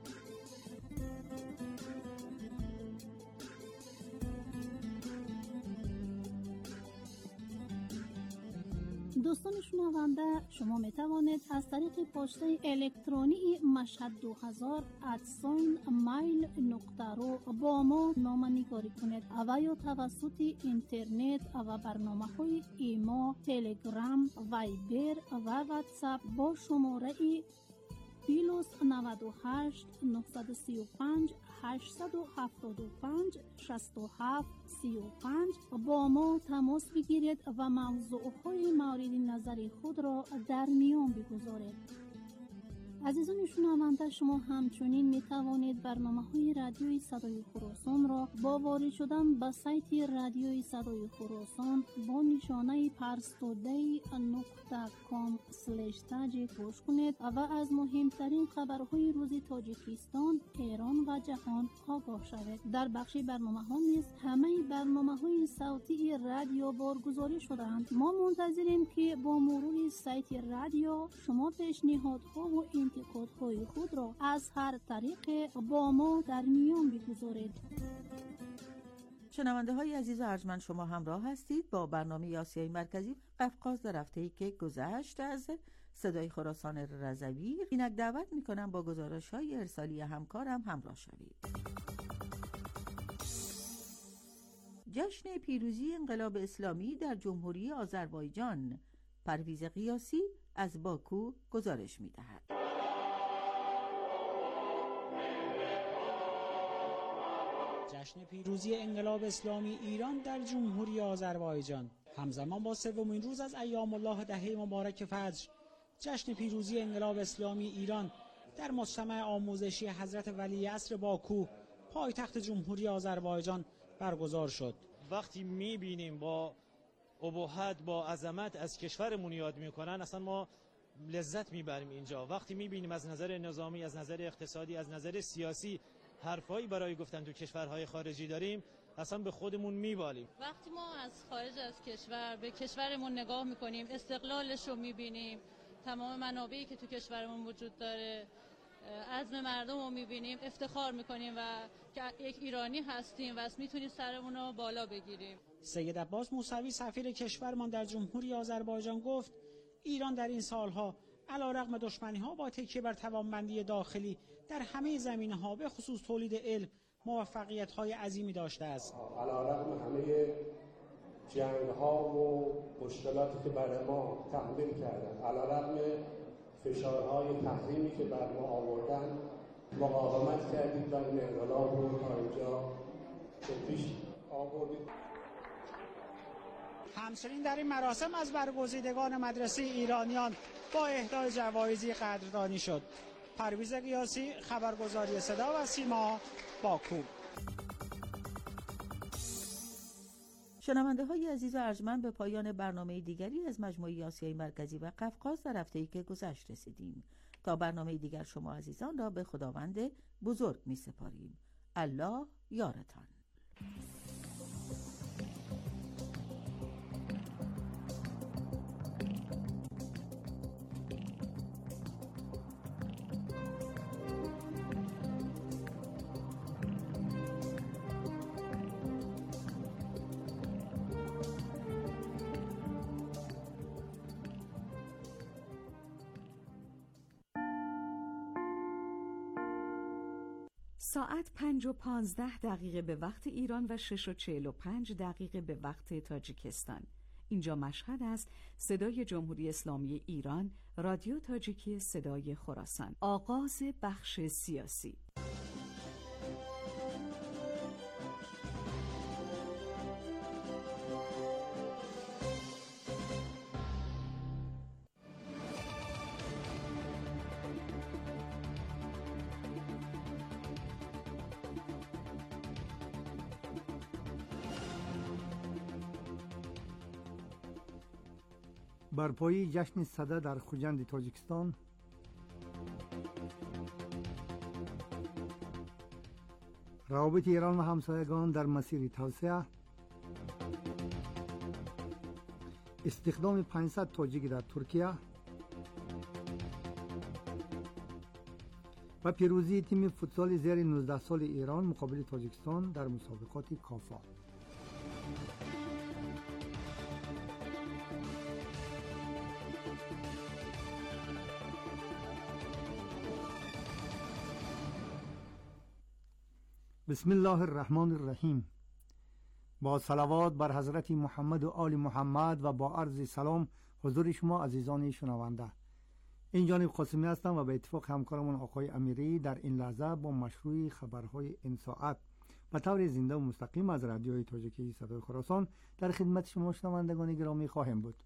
دوستان شنونده، شما می توانید از طریق پسته الکترونی مشهد دو هزار ادساین مایل نقطه رو با ما نامه‌نگاری کنید و یا توسط اینترنت و برنامه های ایما، تلگرام، وایبر و واتساپ با شماره پلوس نود و هشت نهصد و سی و پنج هشتصد و هفتاد و پنج شصت و هفت سی و پنج با ما تماس بگیرید و موضوعهای مورد نظر خود را در میان بگذارید. عزیزان شنونده، شما همچنین می توانید برنامه های رادیوی صدای خراسان را با وارد شدن به سایت رادیوی صدای خراسان با نشانه پرستودی نقطه کام سلش تاج گوش کنید و از مهمترین خبرهای روز تاجیکستان، ایران و جهان آگاه شوید. در بخش برنامه ها نیز همه برنامه های صوتی رادیو بارگذاری شدند. ما منتظریم که با مرور سایت رادیو شما پیشنهادها و انتقادهای خود را از هر طریق با ما در میان بگذارید. شنونده های عزیز و ارجمند، شما همراه هستید با برنامه آسیای مرکزی و قفقاز در هفته‌ای که گذشت از صدای خراسان رضوی. اینک دعوت میکنم با گزارش های ارسالی همکارم همراه شوید. جشن پیروزی انقلاب اسلامی در جمهوری آذربایجان. پرویز قیاسی از باکو گزارش میدهد. جشن پیروزی انقلاب اسلامی ایران در جمهوری آذربایجان همزمان با سومین روز از ایام الله دهه مبارک فجر، جشن پیروزی انقلاب اسلامی ایران در مجتمع آموزشی حضرت ولیعصر باکو، پایتخت جمهوری آذربایجان برگزار شد. وقتی میبینیم با ابهت، با عظمت از کشورمون یاد میکنن، اصلا ما لذت میبریم اینجا. وقتی میبینیم از نظر نظامی، از نظر اقتصادی، از نظر سیاسی حرفایی برای گفتن تو کشورهای خارجی داریم، اصلا به خودمون میبالیم. وقتی ما از خارج از کشور به کشورمون نگاه میکنیم، استقلالش رو میبینیم، تمام منابعی که تو کشورمون وجود داره، عزم مردم رو میبینیم، افتخار میکنیم و که یک ایرانی هستیم و میتونیم سرمون رو بالا بگیریم. سید عباس موسوی سفیر کشورمان در جمهوری آذربایجان گفت ایران در این سالها علیرغم دشمنی‌ها با تکیه بر توانمندی داخلی در همه زمینه‌ها به خصوص تولید علم موفقیت‌های عظیمی داشته است. علیرغم همه جنگ‌ها و مشکلاتی که بر ما تحمیل کردند، علیرغم فشارهای تحریمی که بر ما آوردن، مقاومت کردید و این انقلاب رو تا اینجا به پیش آوردید. همچنین در این مراسم از برگزیدگان مدرسه ایرانیان با اهدای جوایزی قدردانی شد. پرویز قیاسی، خبرگزاری صدا و سیما، باکو. شنونده های عزیز و ارجمند، به پایان برنامه دیگری از مجموعه آسیای مرکزی و قفقاز در هفته‌ای که گذشت رسیدیم. تا برنامه دیگر شما عزیزان را به خداوند بزرگ می سپاریم. الله یارتان. ساعت پنج و پانزده دقیقه به وقت ایران و شش و چهل و پنج دقیقه به وقت تاجیکستان. اینجا مشهد است. صدای جمهوری اسلامی ایران، رادیو تاجیکی صدای خراسان. آغاز بخش سیاسی. برپایی جشن صده در خوجند تاجیکستان، روابط ایران و همسایگان در مسیر توسعه، استخدام پانصد تاجیک در ترکیه و پیروزی تیم فوتسال زیر نوزده سال ایران مقابل تاجیکستان در مسابقات کافا. بسم الله الرحمن الرحیم. با صلوات بر حضرت محمد و آل محمد و با عرض سلام حضور شما عزیزان شنونده. این جانب قاسمی هستم و به اتفاق همکارمون آقای امیری در این لحظه با مشروع خبرهای این ساعت به طور زنده و مستقیم از رادیوی تاجیکی صدای خراسان در خدمت شما شنوندگان گرامی خواهیم بود.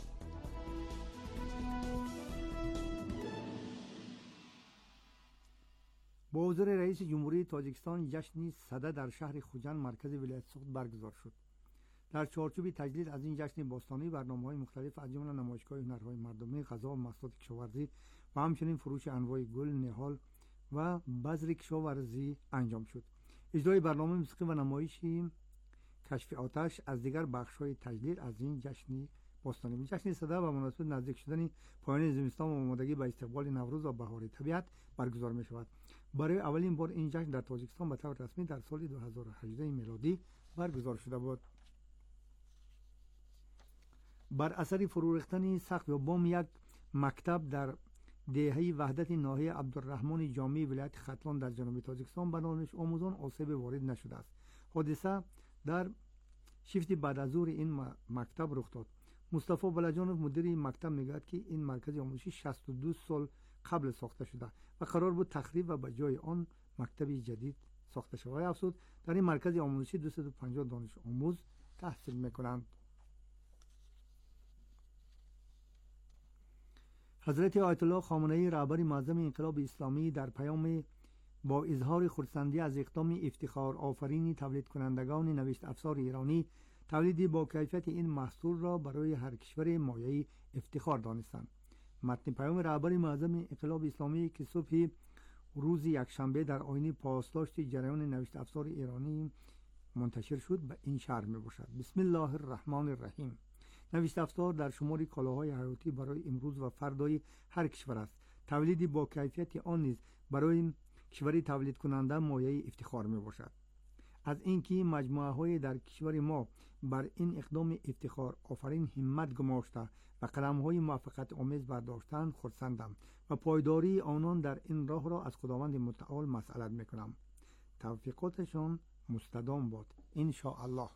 با حضور رئیس جمهوری تاجیکستان جشن صده در شهر خوجند مرکز ولایت سوخت برگزار شد. در چارچوب تجلیل از این جشن باستانی برنامه‌های مختلف از جمله نمایشگاه هنرهای مردمی، غذا و محصولات کشاورزی و همچنین فروش انواع گل، نهال و بذر کشاورزی انجام شد. اجرای برنامه موسیقی و نمایشی کشف آتش از دیگر بخش‌های تجلیل از این جشن باستانی. جشن صده به مناسبت نزدیک شدن پایان زمستان و آمادگی به استقبال نوروز و بهار طبیعت برگزار می شود. برای اولین بار این جشن در تاجیکستان به طور رسمی در سال دو هزار و هجده میلادی برگزار شده بود. بر اثر فرو ریختن سقف و بام یک مکتب در دهه وحدت ناحیه عبدالرحمن جامی ولایت ختلان در جنوب تاجیکستان به دانش آموزان آسیب وارد نشده است. حادثه در شیفت بعد از ظهر این مکتب رخ داد. مصطفی بلجانوف مدیر مکتب میگوید که این مرکز آموزشی شصت و دو سال قبل ساخته شده و قرار بود تخریب و به جای آن مکتب جدید ساخته شود. افزود در این مرکز آموزشی دویست و پنجاه دانش آموز تحصیل میکنند. حضرت آیت الله خامنه‌ای رهبر معظم انقلاب اسلامی در پیام با اظهار خرسندی از اقدام افتخار آفرین تولید کنندگان نوشت افزار ایرانی تولیدی با کیفیت این محصول را برای هر کشور مایه افتخار دانستند. متن پیام رهبر معظم انقلاب اسلامی که صبح روز یکشنبه در آیین پاسداشت جریان نوشت افزار ایرانی منتشر شد به این شرح می باشد: بسم الله الرحمن الرحیم. نوشته افزار در شمار کالاهای حیاتی برای امروز و فردای هر کشور است. تولیدی با کیفیت آن نیز برای کشوری تولید کننده مایه افتخار می باشد. از اینکه مجموعه های در کشور ما بر این اقدام افتخار آفرین همت گماشته و قلم های موفقیت آمیز برداشتند خرسندم و پایداری آنان در این راه را از خداوند متعال مسئلت می کنم. توفیقاتشان مستدام باد ان شاء الله.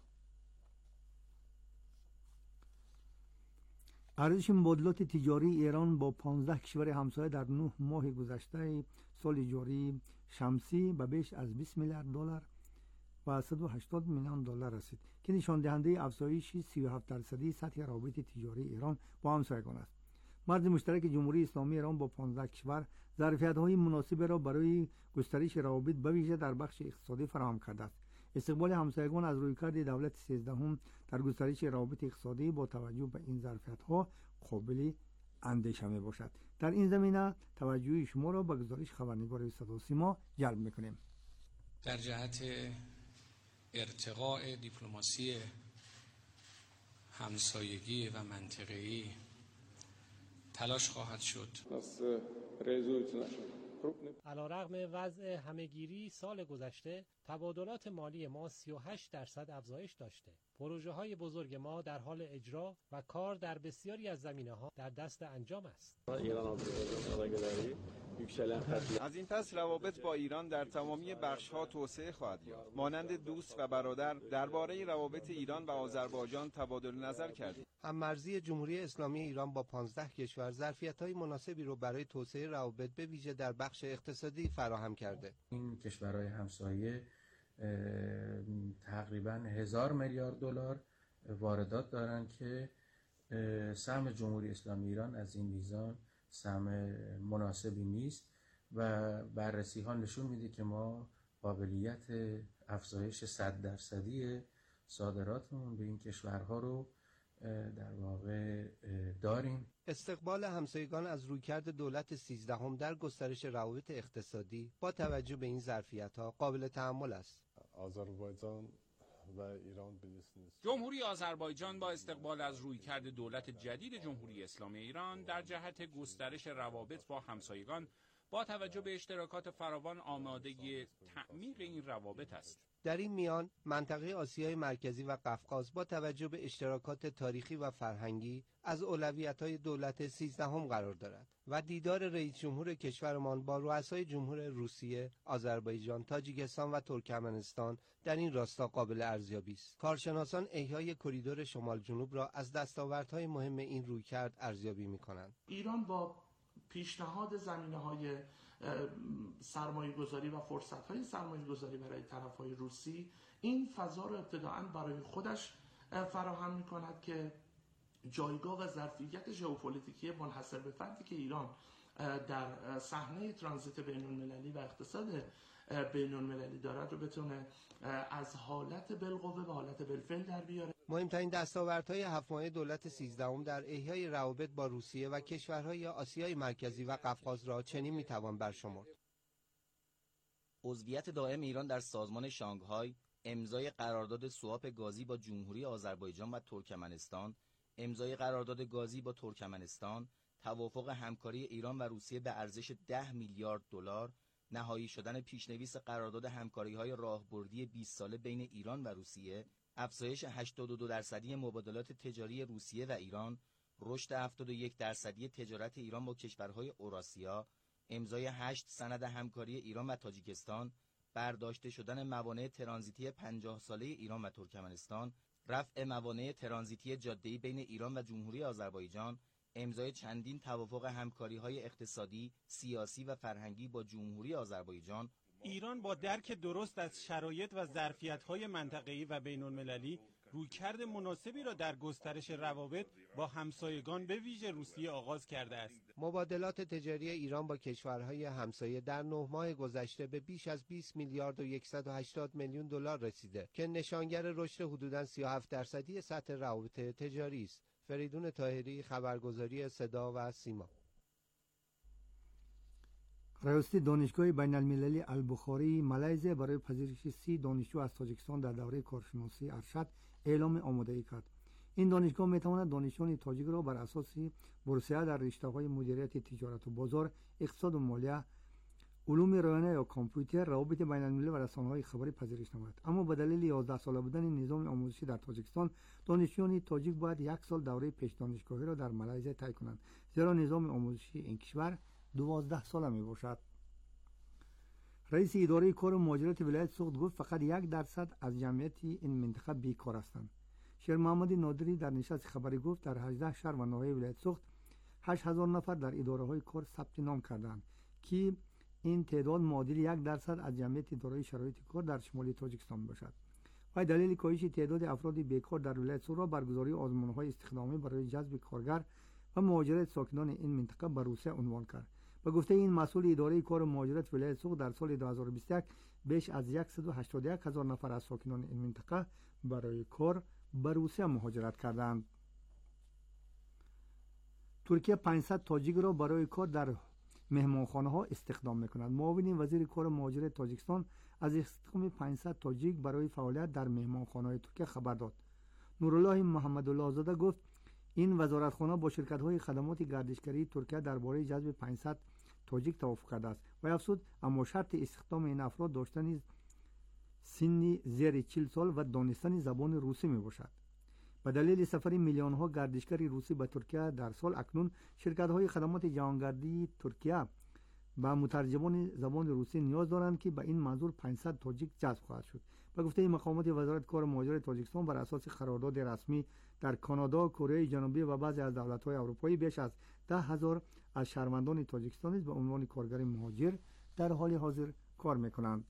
ارزش مبادلات تجاری ایران با پانزده کشور همسایه در نه ماه گذشته سال جاری شمسی به بیش از بیست میلیارد دلار و صد و هشتاد میلیون دلار رسید که نشان دهنده افزایش سی و هفت درصدی سطح روابط تجاری ایران با همسایگان است. مرز مشترک جمهوری اسلامی ایران با پانزده کشور ظرفیت‌های مناسب را برای گسترش روابط به ویژه در بخش اقتصادی فراهم کرده است. استقبال همسایگان از رویکرد دولت سیزدهم در گسترش روابط اقتصادی با توجه به این ظرفیت‌ها قابل اندیشه می باشد. در این زمینه توجه شما را به گزارش خبرنگار صدا و سیما جلب می‌کنیم. در جهت ارتقاء دیپلماسی همسایگی و منطقه‌ای تلاش خواهد شد. علیرغم وضع همه‌گیری سال گذشته تبادلات مالی ما سی و هشت درصد افزایش داشته. پروژه های بزرگ ما در حال اجرا و کار در بسیاری از زمینه‌ها در دست انجام است. از این پس روابط با ایران در تمامی بخش‌ها توسعه خواهد یافت. مانند دوست و برادر درباره روابط ایران و آذربایجان تبادل نظر کردیم. هم‌مرزی جمهوری اسلامی ایران با پانزده کشور ظرفیت‌های مناسبی رو برای توسعه روابط به ویژه در بخش اقتصادی فراهم کرده. این کشورهای همسایه تقریباً هزار میلیارد دلار واردات دارند که سهم جمهوری اسلامی ایران از این میزان سهم مناسبی نیست و بررسی ها نشون میده که ما قابلیت افزایش صد درصدی صادراتمون به این کشورها رو در واقع داریم. استقبال همسایگان از رویکرد دولت سیزدهم در گسترش روابط اقتصادی با توجه به این ظرفیت‌ها قابل تأمل است. آذربایجان و ایران جمهوری آذربایجان با استقبال از رویکرد دولت جدید جمهوری اسلامی ایران در جهت گسترش روابط با همسایگان با توجه به اشتراکات فراوان آماده تعمیق این روابط است. در این میان منطقه آسیای مرکزی و قفقاز با توجه به اشتراکات تاریخی و فرهنگی از اولویت‌های دولت سیزدهم قرار دارد و دیدار رئیس جمهور کشورمان با رؤسای جمهور روسیه، آذربایجان، تاجیکستان و ترکمنستان در این راستا قابل ارزیابی است. کارشناسان احیای کریدور شمال جنوب را از دستاوردهای مهم این رویکرد ارزیابی می‌کنند. ایران با پیشنهاد زمینه‌های سرمایه گذاری و فرصت های سرمایه گذاری برای طرف های روسی این فضا رو ابتداعاً برای خودش فراهم می کند که جایگاه و ظرفیت ژئوپلیتیکی منحصر به فردی که ایران در صحنه ترانزیت بین المللی و اقتصاد بین المللی دارد رو بتونه از حالت بالقوه به حالت بالفعل در بیاره. مهمترین دستاوردهای هفت ماهه دولت سیزدهم در احیای روابط با روسیه و کشورهای آسیای مرکزی و قفقاز را چنین میتوان برشمرد: عضویت دائم ایران در سازمان شانگهای، امضای قرارداد سواپ گازی با جمهوری آذربایجان و ترکمنستان، امضای قرارداد گازی با ترکمنستان، توافق همکاری ایران و روسیه به ارزش ده میلیارد دلار، نهایی شدن پیشنویس قرارداد همکاری‌های راهبردی بیست ساله بین ایران و روسیه، افزایش هشتاد و دو درصدی مبادلات تجاری روسیه و ایران، رشد هفتاد و یک درصدی تجارت ایران با کشورهای اوراسیا، امضای هشت سند همکاری ایران و تاجیکستان، برداشته شدن موانع ترانزیتی پنجاه ساله ایران و ترکمنستان، رفع موانع ترانزیتی جاده‌ای بین ایران و جمهوری آذربایجان، امضای چندین توافق همکاری‌های اقتصادی، سیاسی و فرهنگی با جمهوری آذربایجان. ایران با درک درست از شرایط و ظرفیت‌های منطقه‌ای و بین‌المللی رویکرد مناسبی را در گسترش روابط با همسایگان به ویژه روسیه آغاز کرده است. مبادلات تجاری ایران با کشورهای همسایه در نه ماه گذشته به بیش از بیست میلیارد و صد و هشتاد میلیون دلار رسیده که نشانگر رشد حدوداً سی و هفت درصدی سطح روابط تجاری است. فریدون طاهری، خبرگزاری صدا و سیما. رئیس دانشگاه بین المللی البخاری مالزی برای پذیرش سی دانشجو از تاجیکستان در دوره کارشناسی ارشد اعلام آمادگی کرد. این دانشگاه میتواند دانشجویان تاجیک را بر اساس بورسیه در رشته‌های مدیریت تجارت و بازار، اقتصاد و مالیه، علوم رایانه یا کامپیوتر، روابط بین المللی و رسانه‌های خبری پذیرش نماید. اما به دلیل یازده ساله بودن نظام آموزشی در تاجیکستان، دانشجویان تاجیک باید یک سال دوره پیش دانشگاهی را در مالزی طی کنند، زیرا نظام آموزشی این کشور دوازده ساله می باشد. رئیس اداره کار مهاجرت ولایت سوخت گفت فقط یک درصد از جمعیت این منطقه بیکار هستند. شیر محمد نادری در نشست خبری گفت در هجده شهر و ناحیه ولایت سوخت هشت هزار نفر در اداره های کار ثبت نام کردند که این تعداد معادل یک درصد از جمعیت دارای شرایط کار در شمال تاجیکستان باشد. و دلیل کاهش تعداد افراد بیکار در ولایت سوخت را برگزاری آزمون‌های استخدامی برای جذب کارگر و مهاجرت ساکنان این منطقه به روسیه عنوان کرد. به گفته این مسئول اداره کار مهاجرت ولایت سوخت در سال دو هزار و بیست و یک بیش از صد و هشتاد و یک هزار نفر از ساکنان این منطقه برای کار به روسیه مهاجرت کردند. ترکیه پانصد تاجیک را برای کار در مهمانخانه ها استخدام میکند. معاون وزیر کار مهاجرت تاجیکستان از استخدام پانصد تاجیک برای فعالیت در مهمانخانه های ترکیه خبر داد. نورالله محمدالله زاده گفت این وزارتخانه با شرکت های خدمات گردشگری ترکیه درباره جذب پانصد تاجیک توافق کرده است و افزود اما شرط استخدام این افراد داشتن سنی زیر چهل سال و دانستن زبان روسی می باشد. به دلیل سفر میلیون ها گردشگر روسی به ترکیه در سال، اکنون شرکت های خدمات جهانگردی ترکیه به مترجمان زبان روسی نیاز دارند که به این منظور پانصد تاجیک جذب خواهد شد. به گفته مقامات وزارت کار مهاجرت تاجیکستان بر اساس قرارداد رسمی در کانادا، کره جنوبی و بعضی از دولت‌های اروپایی بیش از ده هزار از شهروندان تاجیکستان به عنوان کارگر مهاجر در حال حاضر کار می‌کنند.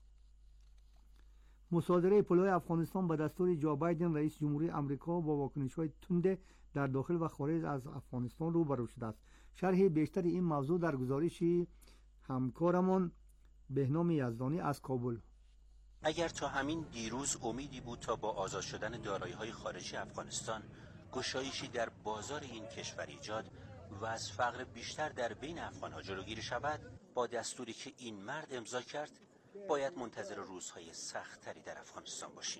مصادره پولهای افغانستان به دستور جو بایدن رئیس جمهوری آمریکا با واکنش‌های تند در داخل و خارج از افغانستان روبرو شده است. شرح بیشتر این موضوع در گزارش همکارمان بهنام یزدانی از کابل. اگر تا همین دیروز امیدی بود تا با آزاد شدن دارایی‌های خارجی افغانستان گشایشی در بازار این کشور ایجاد و از فقر بیشتر در بین افغان‌ها جلوگیری شود، با دستوری که این مرد امضا کرد باید منتظر روزهای سخت‌تری در افغانستان باشیم.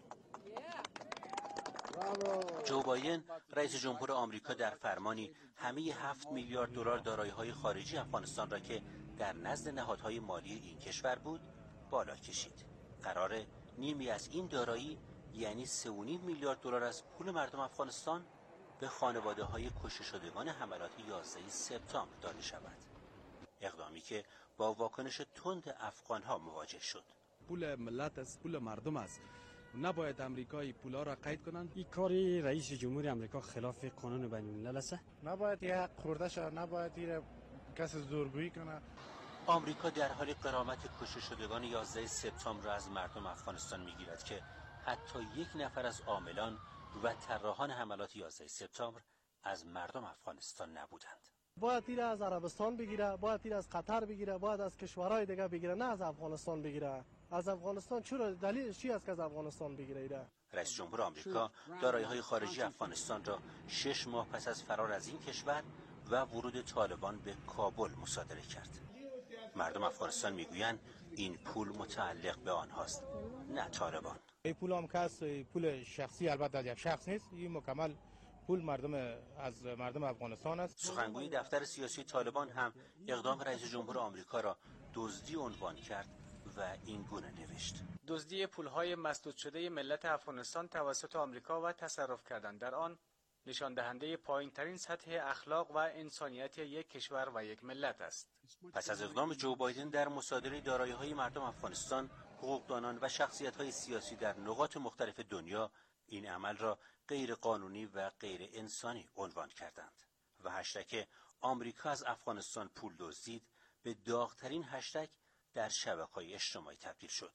جو بایدن رئیس جمهور آمریکا در فرمانی همه هفت میلیارد دلار دارایی‌های خارجی افغانستان را که در نزد نهادهای مالی این کشور بود بالا کشید. قراره نیمی از این دارایی یعنی سه و نیم میلیارد دلار از پول مردم افغانستان به خانواده‌های کشته شدگان حملات یازده سپتامبر داده شود. اقدامی که با واکنش تند افغان‌ها مواجه شد. پول ملت است، پول مردم است. نباید امریکایی پولا را قید کنند. این کاری رئیس جمهور آمریکا خلاف قانون بین الملل است. نباید یه خورده شه، نباید این کس زورگویی کنه. آمریکا در حال غرامت کشته شدگان یازده سپتامبر را از مردم افغانستان می‌گیرد که حتی یک نفر از عاملان و طراحان حملات یازده سپتامبر از مردم افغانستان نبودند. باید تیر از عربستان بگیره، باید تیر از قطر بگیره، باید از کشورهای دیگه بگیره، نه از افغانستان بگیره. از افغانستان چرا؟ دلیلش چی است که از افغانستان بگیره ایره؟ رئیس جمهور آمریکا دارایی‌های خارجی افغانستان را شش ماه پس از فرار از این کشور و ورود طالبان به کابل مصادره کرد. مردم افغانستان میگویند این پول متعلق به آنهاست، نه طالبان. این پول هم که پول شخصی البته از یک شخص نیست، این مکمل پول مردم از مردم افغانستان است. سخنگوی دفتر سیاسی طالبان هم اقدام رئیس جمهور آمریکا را دزدی عنوان کرد و این گونه نوشت: دزدی پولهای مسدود شده ملت افغانستان توسط آمریکا و تصرف کردن در آن نشان دهنده پایین‌ترین سطح اخلاق و انسانیت یک کشور و یک ملت است. پس از اقدام جو بایدن در مصادره دارایی‌های مردم افغانستان، حقوقدانان و شخصیت‌های سیاسی در نقاط مختلف دنیا این عمل را غیر قانونی و غیر انسانی عنوان کردند و هشتگ آمریکا از افغانستان پول دزدید به داغ‌ترین هشتگ در شبکه‌های اجتماعی تبدیل شد.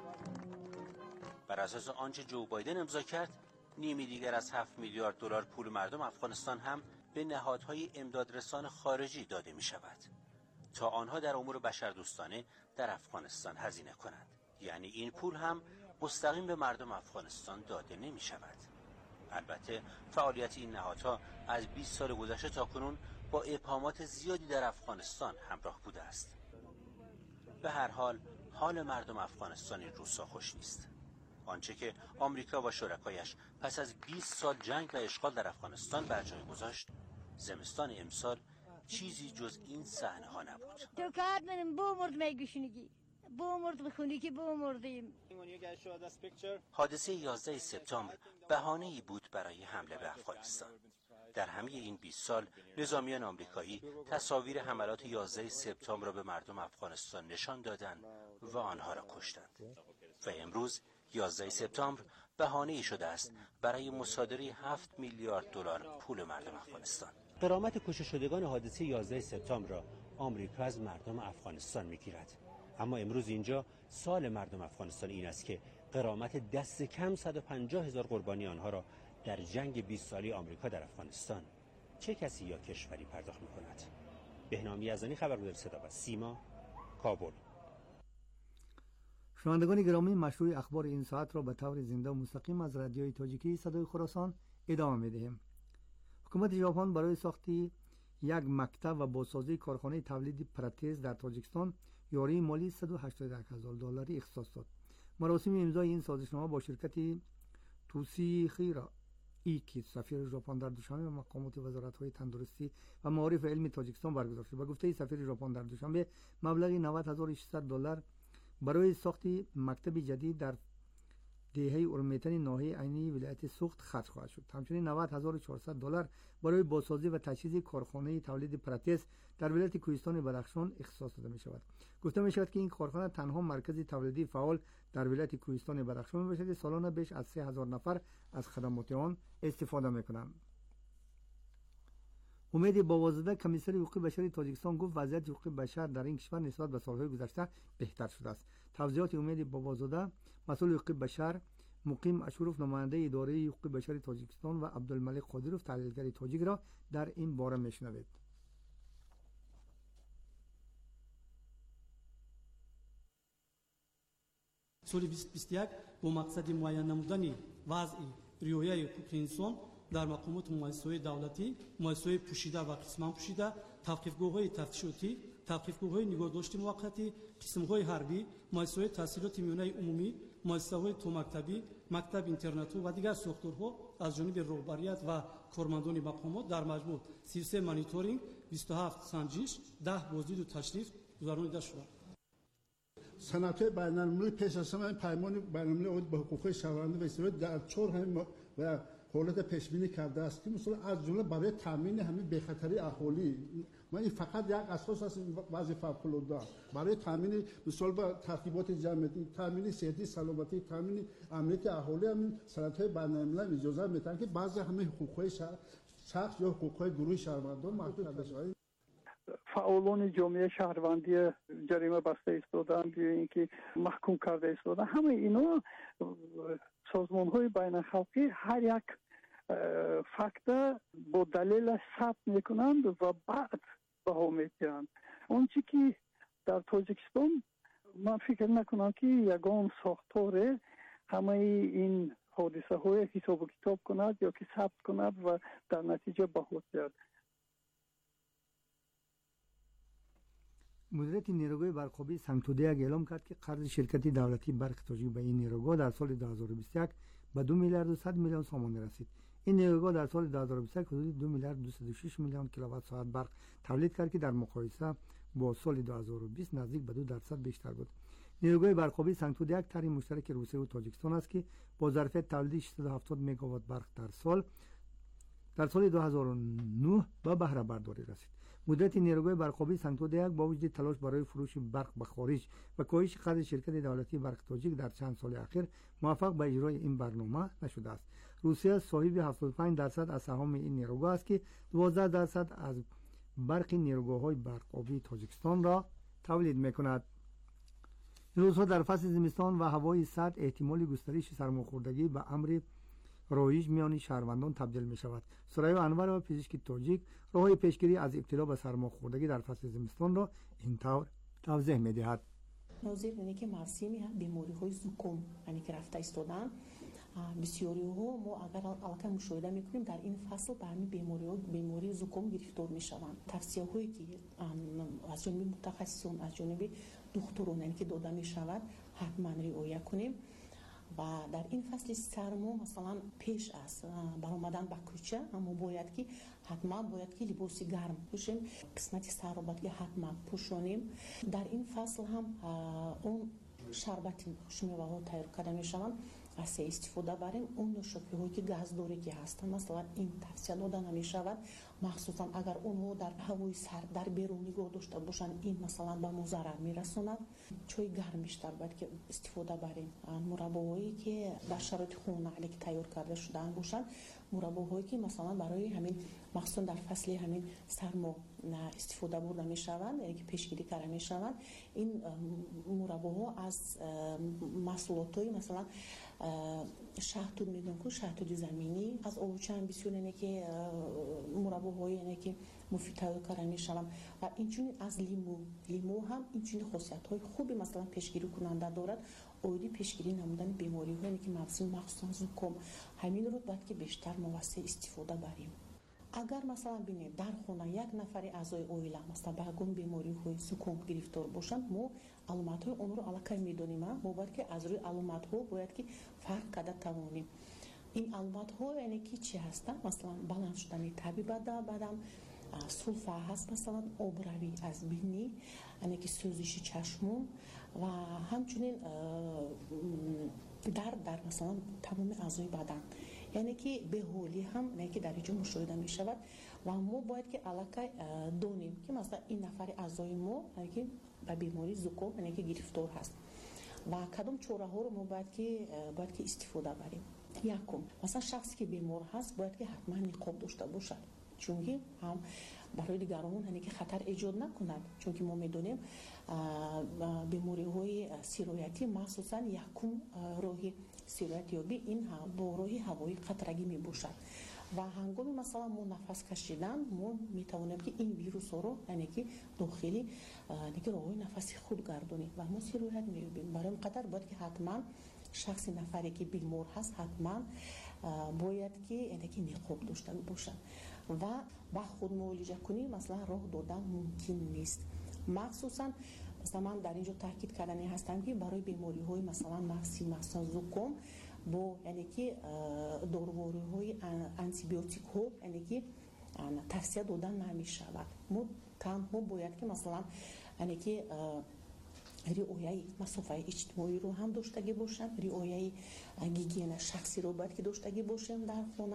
بر اساس آنچه جو بایدن امضا کرد، نیمی دیگر از هفت میلیارد دلار پول مردم افغانستان هم به نهادهای امدادرسان خارجی داده می شود تا آنها در امور بشردوستانه در افغانستان هزینه کنند. یعنی این پول هم مستقیم به مردم افغانستان داده نمی شود. البته فعالیت این نهادها از بیست سال گذشته تاکنون با ابهامات زیادی در افغانستان همراه بوده است. به هر حال حال مردم افغانستان این روزها خوش نیست. آنچه که آمریکا و شرکایش پس از بیست سال جنگ و اشغال در افغانستان بر جای گذاشت، زمستان امسال چیزی جز این صحنه ها نبود. تو کار منم بمرد میگوشنگی بمرد بخونی که بمردیم. حادثه یازده سپتامبر بهانه‌ای بود برای حمله به افغانستان. در همه این بیست سال نظامیان آمریکایی تصاویر حملات یازده سپتامبر را به مردم افغانستان نشان دادند و آنها را کشتند. و امروز یازده سپتامبر بهانه‌ای شده است برای مصادره هفت میلیارد دلار پول مردم افغانستان. غرامت کشته شدگان حادثه یازده سپتامبر را آمریکا از مردم افغانستان میگیرد. اما امروز اینجا سال مردم افغانستان این است که غرامت دست کم صد و پنجاه هزار قربانی آنها را در جنگ بیست سالی آمریکا در افغانستان چه کسی یا کشوری پرداخت می‌کند؟ بهنام یزدانی، خبرگزاری صدا و سیما، کابل. شنوندگان گرامی، مشروع اخبار این ساعت را به طور زنده و مستقیم از رادیوی تاجیکی صدای خراسان ادامه می‌دهیم. حکومت ژاپن برای ساختی یک مکتب و بازسازی کارخانه تولید پرتز در تاجیکستان یاری مالی صد و هشتاد و یک هزار دلاری اختصاص داد. مراسم امضای این سازشنامه با شرکت توسیخیرا ایکی سفیر ژاپن در دوشنبه و مقامات وزارت‌های تندرستی و معارف علمی تاجیکستان برگزار شد. به گفته سفیر ژاپن در دوشنبه مبلغ نود هزار و ششصد دلار برای ساخت مکتب جدید در دهه اورمیتن ناحیه عینی ولایت سوخت خرج خواهد شد. همچنین نود هزار و چهارصد دلار برای بازسازی و تجهیز کارخانه تولید پرتز در ولایت کوهستان بدخشان اختصاص داده می شود. گفته می شود که این کارخانه تنها مرکز تولیدی فعال در ولایت کوهستان بدخشان می باشد که سالانه بیش از سه هزار نفر از خدمات آن استفاده می کنند. امید بابازاده، کمیسر حقوق بشر تاجیکستان، گفت وضعیت حقوق بشر در این کشور نسبت به سالهای گذشته بهتر شده است. توضیحات امید بابازاده، مسئول حقوق بشر مقیم اشرف، نماینده اداره حقوق بشر تاجیکستان و عبدالملک قادروف، تحلیلگر تاجیک را در این باره میشنوید. سال بیست بیست و یک با مقصد معین نمودن وضع رعایت حقوق انسان در مقامات مؤسسات دولتی، مؤسسات پوشیده و قسمان پوشیده، توقیفگاه‌های تفتیشاتی، توقیفگاه‌های نگهداشت موقتی، قسم‌های حربی، مؤسسات تحصیلات میانه عمومی، مؤسسه‌های تو مکتبی، مکتب اینترنتی و دیگر ساختارها از جانب رهبریت و کارمندان مقامات در مجموع سی و سه مانیتورینگ، بیست و هفت سنجش، ده بازدید و تشریف گذرانیده شد. صنعت‌های بین‌المللی پیش از همه پیمان بین‌المللی به حقوق شهروندان و استفاده در چهار هم و حالت پیش بینی کرده است که مثلا از جمله برای تامین همین بخطری اهالی، ما این فقط یک اساس است وضع فوق‌العاده برای تامین مثلا با ترتیبات جمعیتی، تامین صحتی، سلامتی، تامین امنیت اهالی، همین صنعت‌های بین‌المللی اجازه میدن که بعضی همه حقوق‌های شخص یا حقوق‌های گروه شهروندان محدود کرده شود. فعالان جامعه شهروندی جریمه بسته ایستادن یا اینکه محکوم کرده ایستادن، همه اینا سازمان‌های بین‌الخلقی هر یک فکت با دلیل ثبت میکنند و بعد بها میگیرند. اون چی که در تاجیکستان من فکر نکنم که یگان ساختار همه این حادثه های حساب و کتاب کند یا که ثبت کند و در نتیجه بها گیرد. مدیریت نیروگاه برقابی سنگتودیگ اعلام کرد که قرض شرکت دولتی برق تاجیک به این نیروگاه در سال دو هزار و بیست و یک به دو میلیارد و صد میلیون سوم رسید. این نیروگاه در سال دو هزار و بیست و یک حدود دو میلیارد و دویست و شش میلیون کیلووات ساعت برق تولید کرد که در مقایسه با سال دو هزار و بیست نزدیک به دو درصد بیشتر بود. نیروگاه برقابی سنگتودیگ طرح مشترک روسیه و تاجیکستان است که با ظرفیت تولید ششصد و هفتاد مگاوات برق در سال در سال دو هزار و نه به بهره برداری رسید. مدت نیروگاه برقابی سنگتودیگ با وجود تلاش برای فروش برق به خارج و کاهش قرض شرکت دولتی برق تاجیک در چند سال اخیر موفق به اجرای این برنامه نشده است. روسیه صاحب هفتاد و پنج درصد از سهام این نیروگاه است که دوازده درصد از برق نیروگاه‌های برقابی تاجیکستان را تولید می‌کند. این روزها در فصل زمستان و هوای سرد احتمال گسترش سرماخوردگی به امر رایج میان شهروندان تبدیل می شود. سریا انور و پزشک تاجیک راههای پیشگیری از ابتلا به سرماخوردگی در فصل زمستان را اینطور توضیح می دهد. نظیر اینه که مرسیمی بیماری های زکام یعنی که رفته ایستادن بسیاری ها ما اگر علاقه مشاهده میکنیم در این فصل به همین بیماری ها بیماری زکام گرفتار میشوند. توصیه هایی که از جانب متخصصان از جانب دکتران یعنی که داده میشود حتما رعایت کنیم و در این فصل سرما مثلا پیش از برآمدن به کوچه اما باید که حتما باید که لباس گرم پوشیم، قسمت سر رو باید که حتما پوشانیم. در این فصل هم اون شربت خوشمزه ها تیار کرده میشوند از استفاده بریم. اون نوشابه هایی که گازداری که هستند مثلا این توصیه داده نمیشود، مخصوصا اگر اونها در هوای سرد در بیرون نگاه داشته باشند این مثلا به ما ضرر میرساند. چای گرم بیشتر باید که استفاده بریم. مرباهایی که در شرایط خنک تیار کرده شدن باشند، مرباهایی که مثلا برای همین مخصوصا در فصل همین سرما استفاده برده میشوند یعنی که پیشگیری کرده میشوند. این مرباها از محصولاتای مثلا شهد میدون که شهد زمینی از اوچن بسیار اینه که مرباهای اینه که مفید تیار کرده میشوند و اینچنین از لیمو لیمو هم اینچنین خاصیت های خوبی مثلا پیشگیری کننده دارد. اولی پیشگیری نمودن بیماری هایی که مغزی مخصوصا زکام همین رو باید که بیشتر موثر استفاده بریم. اگر مثلا ببینید در خانه یک نفر اعضای عائله مثلا به گونه بیماری های زکام گرفتار باشند، ما علامت های اون رو علاقه میدونیم. ما باید که از روی علامت ها باید که فرق کرده توانیم. این علامت ها یعنی که چی هستند؟ مثلا بلند شدن تبی بدن بدن سلفه هست، مثلا آبروی از بینی یعنی که سوزش چشمون و همچنین درد در مثلا تمام اعضای بدن یعنی که بهولی هم یعنی که در اینجا مشاهده می شود و ما باید که علاقه دونیم که مثلا این نفر اعضای ما یعنی که به بیماری زکام یعنی که گرفتار هست و کدام چاره ها رو ما باید که باید که استفاده بریم. یکم مثلا شخصی که بیمار هست باید که حتما نقاب داشته باشد، چون که هم برای دیگران یعنی که خطر ایجاد نکند، چون که ما میدونیم بیماری های سیرایتی مخصوصا یکم راهی سیرایت یابی این با راهی هوایی خطرگی می باشد و هنگام مثلا ما نفس کشیدن ما میتوانیم که این ویروس رو یعنی که داخلی یعنی که راهی نفسی خود گردونیم و ما سیرایت میابیم. برای این قدر باید که حتما شخص نفری که بیمار هست حتما باید که یعنی که نقاب داشته باشد و با خود معالجه کنی مثلا راه دادن ممکن نیست. مخصوصا مثلا من در اینجا تاکید کردنی هستم که برای بیماری های مثلا مغزی مثلا زکام با یعنی که داروهای های آنتی بیوتیک ها یعنی که توصیه دادن نمی شود. ما تنها باید که مثلا یعنی که رعایت مسافه اجتماعی رو هم داشتگی باشم، رعایت گیگین شخصی رو باید که داشتگی باشم در خانه.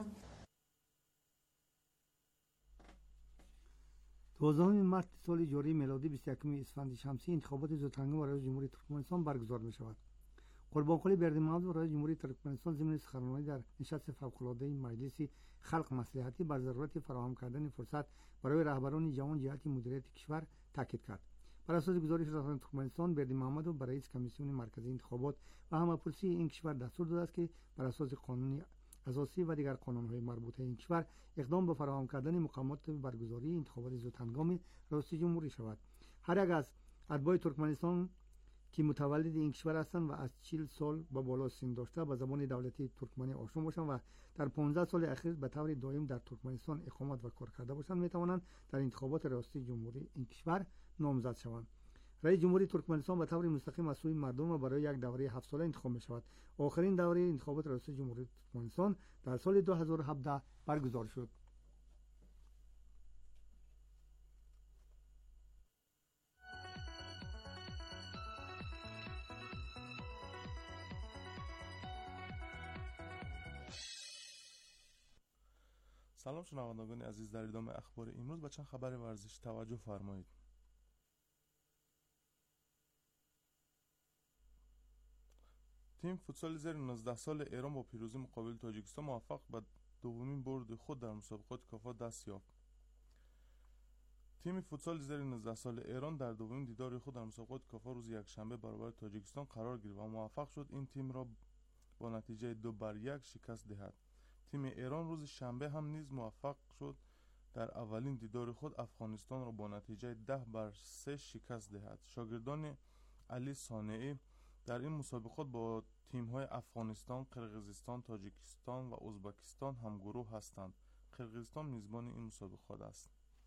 دوازدهم مارس سال جاری میلادی بیست و یکم اسفند شمسی انتخابات زودهنگام برای جمهوری ترکمنستان برگزار می شود. قربانقلی بردیمحمد برای جمهوری ترکمنستان ضمن سخنرانی در نشست فوق‌العاده مجلس خلق مصلحتی بر ضرورت فراهم کردن فرصت برای رهبران جوان جهت مدیریت کشور تاکید کرد. بر اساس گزارش رسانه ترکمنستان، بردیمحمد به رئیس کمیسیون مرکزی انتخابات و همه‌پرسی این کشور دستور داده است که بر اساس قانون اساسی و دیگر قانون‌های مربوطه این کشور اقدام به فراهم کردن مقامات برگزاری انتخابات زودهنگام ریاست جمهوری شود. هر یک از اتباع ترکمنستان که متولد این کشور هستند و از چهل سال به بالا سن داشته به زبان دولتی ترکمنی آشنا باشند و در پانزده سال اخیر به طور دائم در ترکمنستان اقامت و کار کرده باشند میتوانند در انتخابات ریاست جمهوری این کشور نامزد شوند. رئیس جمهوری ترکمنستان به طور مستقیم از سوی مردم برای یک دوره هفت ساله انتخاب می شود. آخرین دوره انتخابات ریاست جمهوری ترکمنستان در سال دو هزار و هفده برگزار شد. سلام شنوندگان عزیز، در ادامه اخبار امروز به چند خبر ورزشی توجه فرمایید. تیم فوتسال زیر نوزده سال ایران با پیروزی مقابل تاجیکستان موفق به دومین برد خود در مسابقات کافا دست یافت. تیم فوتسال زیر نوزده سال ایران در دومین دیدار خود در مسابقات کافا روز یکشنبه برابر تاجیکستان قرار گرفت و موفق شد این تیم را با نتیجه دو بر یک شکست دهد. تیم ایران روز شنبه هم نیز موفق شد در اولین دیدار خود افغانستان را با نتیجه ده بر سه شکست دهد. شاگردان علی صانعی در این مسابقات با تیم‌های افغانستان، قرقیزستان، تاجیکستان و ازبکستان هم گروه هستند. قرقیزستان میزبان این مسابقات است.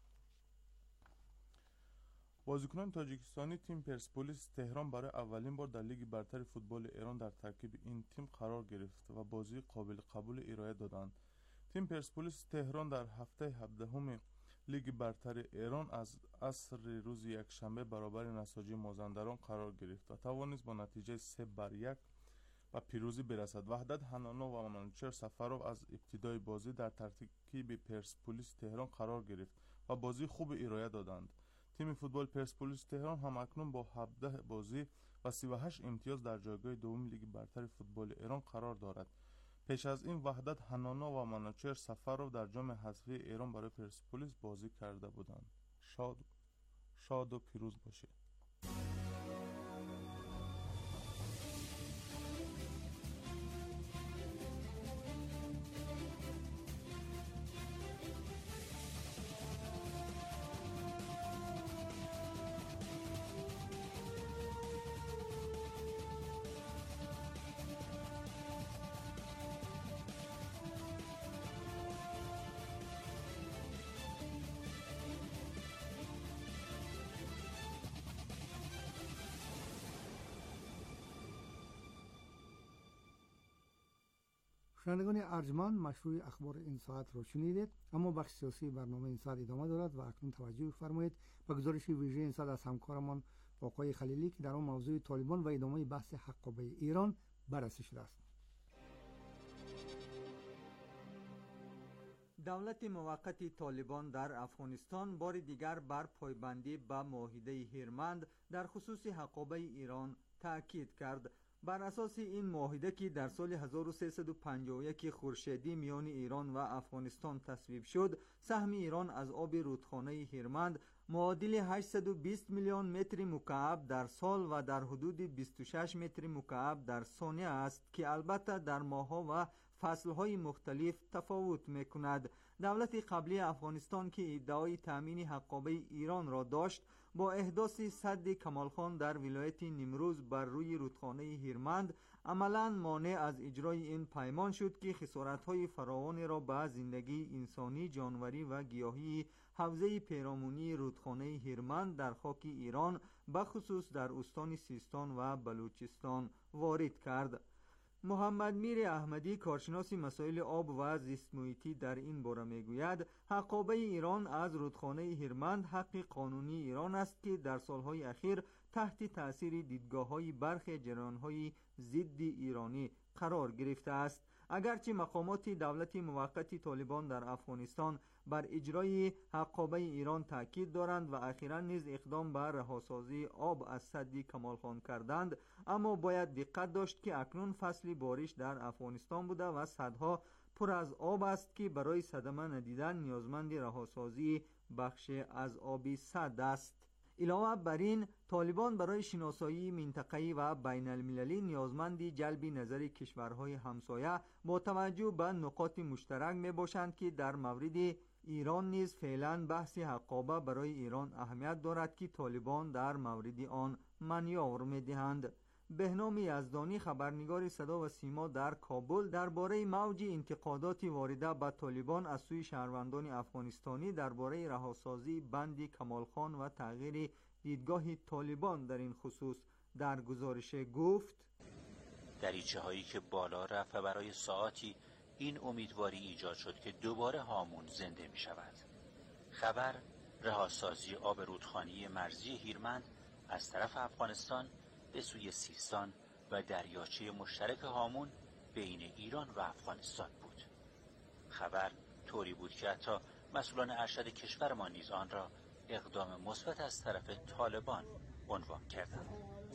بازیکنان تاجیکستانی تیم پرسپولیس تهران برای اولین بار در لیگ برتر فوتبال ایران در ترکیب این تیم قرار گرفت و بازی قابل قبول ارائه دادند. تیم پرسپولیس تهران در هفته هفدهم لیگ برتر ایران از عصر روز یکشنبه برابر نساجی مازندران قرار گرفت و توانست با نتیجه سه بر یک و پیروزی برسد. وحدت حنانا و منوچهر سفرов از ابتدای بازی در ترکیب پرسپولیس تهران قرار گرفت و بازی خوب ارائه دادند. تیم فوتبال پرسپولیس تهران هم اکنون با هفده بازی و سی و هشت امتیاز در جایگاه دوم لیگ برتر فوتبال ایران قرار دارد. پیش از این وحدت حنانا و منوچهر سفرov در جام حذفی ایران برای پرسپولیس بازی کرده بودند. شاد شاد و پیروز باشید. شنوندگان ارجمند، مشروع اخبار این ساعت را شنیدید، اما بخش سیاسی برنامه این ساعت ادامه دارد و اکنون توجه فرمایید به گزارش ویژه این ساعت از همکارمان آقای خلیلی که در آن موضوع طالبان و ادامه بحث حقابه ایران بررسی شده است. دولت موقت طالبان در افغانستان بار دیگر بر پایبندی به معاهده هیرمند در خصوص حقابه ایران تاکید کرد. بر اساس این معاهده که در سال هزار و سیصد و پنجاه و یک خورشیدی میان ایران و افغانستان تصویب شد، سهم ایران از آب رودخانه هیرمند معادل هشتصد و بیست میلیون متر مکعب در سال و در حدود بیست و شش متر مکعب در ثانیه است که البته در ماه‌ها و فصلهای مختلف تفاوت میکند. دولت قبلی افغانستان که ادعای تامین حقابه ایران را داشت، با احداث سد کمالخان در ولایت نیمروز بر روی رودخانه هیرمند عملاً مانع از اجرای این پیمان شد که خسارت‌های فراوانی را به زندگی انسانی، جانوری و گیاهی حوزه پیرامونی رودخانه هیرمند در خاک ایران به خصوص در استان سیستان و بلوچستان وارد کرد. محمد میر احمدی، کارشناس مسائل آب و زیست محیطی، در این باره میگوید حقابه ایران از رودخانه هیرمند حق قانونی ایران است که در سالهای اخیر تحت تأثیر دیدگاه‌های برخی جریان‌های ضد ایرانی قرار گرفته است. اگرچه مقامات دولت موقت طالبان در افغانستان بر اجرای حقابه ایران تاکید دارند و اخیراً نیز اقدام به رهاسازی آب از سد کمالخان کردند، اما باید دقت داشت که اکنون فصل بارش در افغانستان بوده و سدها پر از آب است که برای صدمه ندیدن نیازمند رهاسازی بخش از آب سد است. علاوه بر این، طالبان برای شناسایی منطقه‌ای و بین المللی نیازمند جلب نظر کشورهای همسایه با توجه به نقاط مشترک می باشند که در مورد ایران نیز فعلا بحث حقابه برای ایران اهمیت دارد که طالبان در مورد آن منیور می دهند. بهنام یزدانی، خبرنگار صدا و سیما در کابل، درباره موج انتقادات وارده به طالبان از سوی شهروندان افغانستانی درباره رهاسازی بند کمالخان و تغییر دیدگاه طالبان در این خصوص در گزارش گفت: دریچه هایی که بالا رفت و برای ساعاتی این امیدواری ایجاد شد که دوباره هامون زنده می شود. خبر رهاسازی آب رودخانه مرزی هیرمند از طرف افغانستان به سوی سیستان و دریاچه مشترک هامون بین ایران و افغانستان بود. خبر طوری بود که حتی مسئولان ارشد کشورمان نیز آن را اقدام مثبت از طرف طالبان عنوان کردند.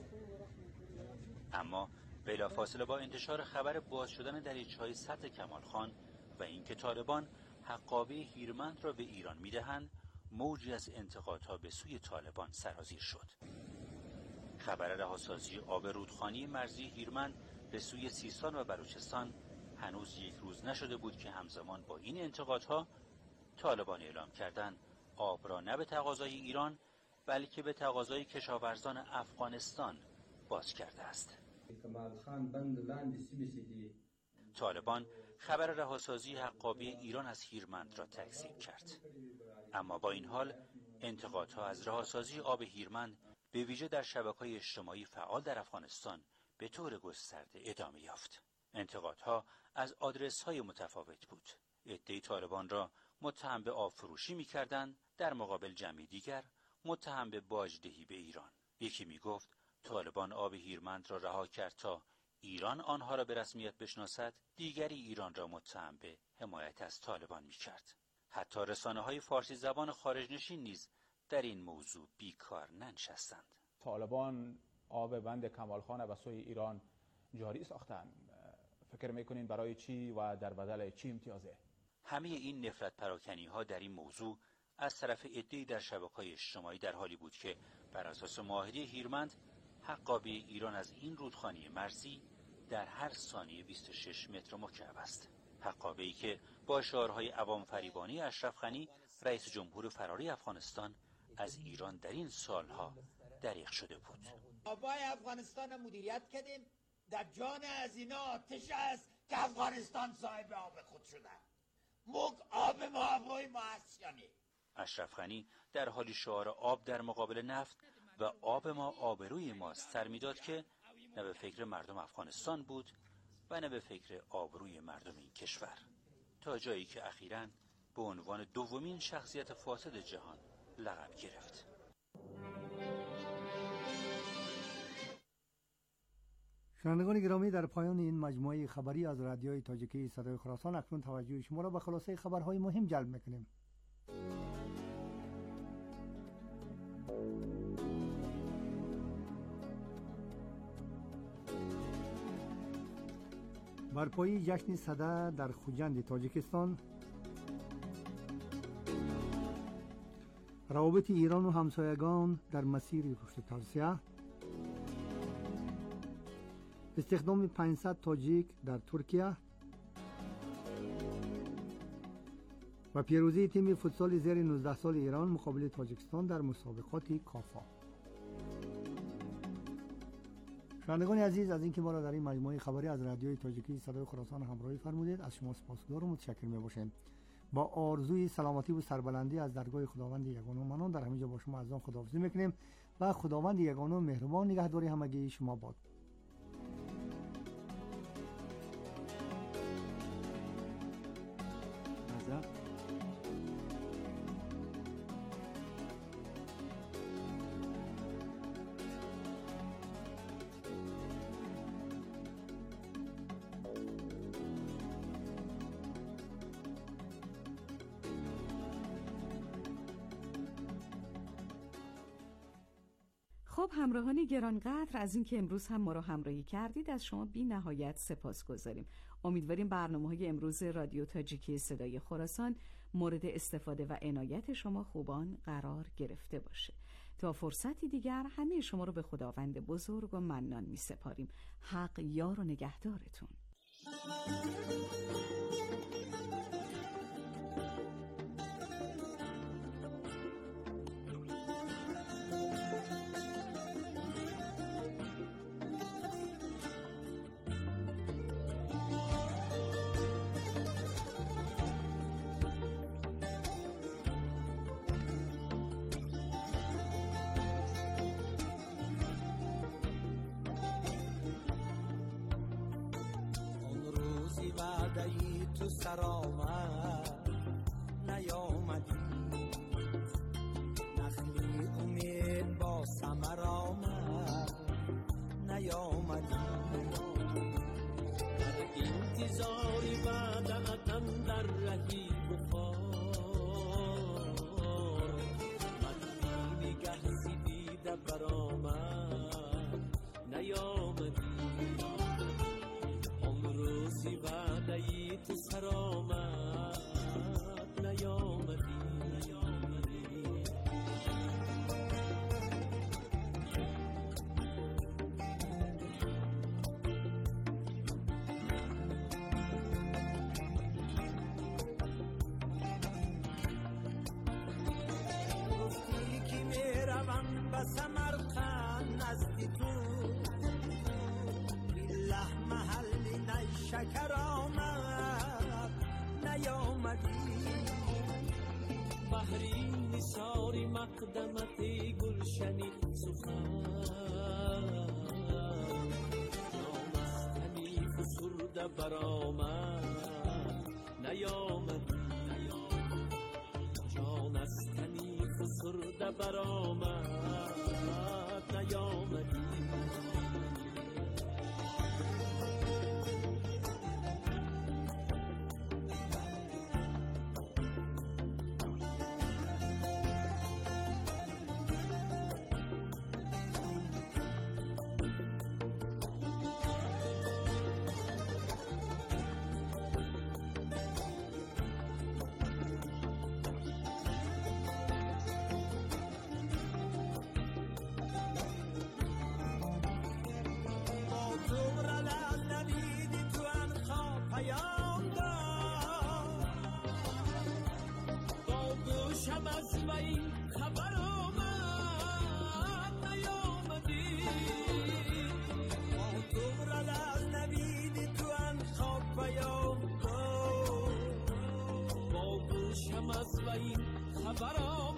اما بلافاصله با انتشار خبر باز شدن دریچه‌های سد کمالخان و اینکه طالبان حقابه هیرمند را به ایران می‌دهند، موجی از انتقادها به سوی طالبان سرازیر شد. خبر رهاسازی آب رودخانه مرزی هیرمند به سوی سیستان و بلوچستان هنوز یک روز نشده بود که همزمان با این انتقادها طالبان اعلام کردند آب را نه به تقاضای ایران بلکه به تقاضای کشاورزان افغانستان باز کرده است. طالبان خبر رهاسازی حقابی ایران از هیرمند را تکذیب کرد. اما با این حال انتقادها از رهاسازی آب هیرمند به ویژه در شبکه‌های اجتماعی فعال در افغانستان به طور گسترده ادامه یافت. انتقادها از آدرس‌های متفاوت بود. عده‌ای طالبان را متهم به آب فروشی می‌کردند، در مقابل جمعی دیگر متهم به باجدهی به ایران. یکی می‌گفت طالبان آب هیرمند را رها کرد تا ایران آنها را به رسمیت بشناسد، دیگری ایران را متهم به حمایت از طالبان می‌کرد. حتی رسانه‌های فارسی زبان خارجنشین نیز در این موضوع بیکار ننشستند. طالبان آب بند کمالخان به سوی ایران جاری ساختند. فکر میکنین برای چی و در بدل چی امتیازه؟ همه این نفرت پراکنی‌ها در این موضوع از طرف عده‌ای در شبکه‌های اجتماعی در حالی بود که بر اساس معاهده هیرمند حقابه ایران از این رودخانه مرزی در هر ثانیه بیست و شش متر مکعب است. حقابه‌ای که با شعارهای عوام فریبانی اشرف غنی رئیس جمهور فراری افغانستان از ایران در این سالها دریغ شده بود. آبای افغانستان مدیریت کردیم، در جان از اینا آتش است که افغانستان صاحب آب خود شده. موگ آب ما آبای ما هست یعنی. اشرف غنی در حالی شعار آب در مقابل نفت و آب ما آبروی ماست سر میداد که نه به فکر مردم افغانستان بود و نه به فکر آبروی مردم این کشور، تا جایی که اخیراً به عنوان دومین شخصیت فاسد جهان لقب گرفت. شنوندگان گرامی، در پایان این مجموعه خبری از رادیوی تاجیکی صدای خراسان اکنون توجه شما را به خلاصه خبرهای مهم جلب می‌کنیم. برپایی جشن صده در خوجند تاجیکستان، روابط ایران و همسایگان در مسیر رشد توسعه، استخدام پانصد تاجیک در ترکیه و پیروزی تیم فوتسال زیر نوزده سال ایران مقابل تاجیکستان در مسابقات کافا. شنوندگان عزیز، از اینکه ما را در این مجموعه خبری از رادیوی تاجیکی صدای خراسان همراهی فرمودید از شما سپاسگزار و متشکر میباشیم. با آرزوی سلامتی و سربلندی از درگاه خداوند یگانه و منان در همینجا با شما از آن خداحافظی میکنیم و خداوند یگانه و مهربان نگهداری همگی شما باد. خب همراهان گرانقدر، از اینکه امروز هم ما رو همراهی کردید از شما بی نهایت سپاس گذاریم. امیدواریم برنامه‌های امروز رادیو تاجیکی صدای خراسان مورد استفاده و عنایت شما خوبان قرار گرفته باشه. تا فرصتی دیگر همه شما رو به خداوند بزرگ و منان می سپاریم. حق یار و نگهدارتون. وعده‌ای تو سر آمد نیامدی، نخلی امید با ثمر آمد نیامدی، در انتظاری وعده‌ام در رهی بخار، من نگه زیده برآمد نیامدی، امروزی وعده‌ای تو سر آمد شکر آمد نیامدی بحری نثار مقدمت گلشنی سخن نامستنی فسرده برآمد نیامدی جان از تنی فسرده برآمد نیامدی خبر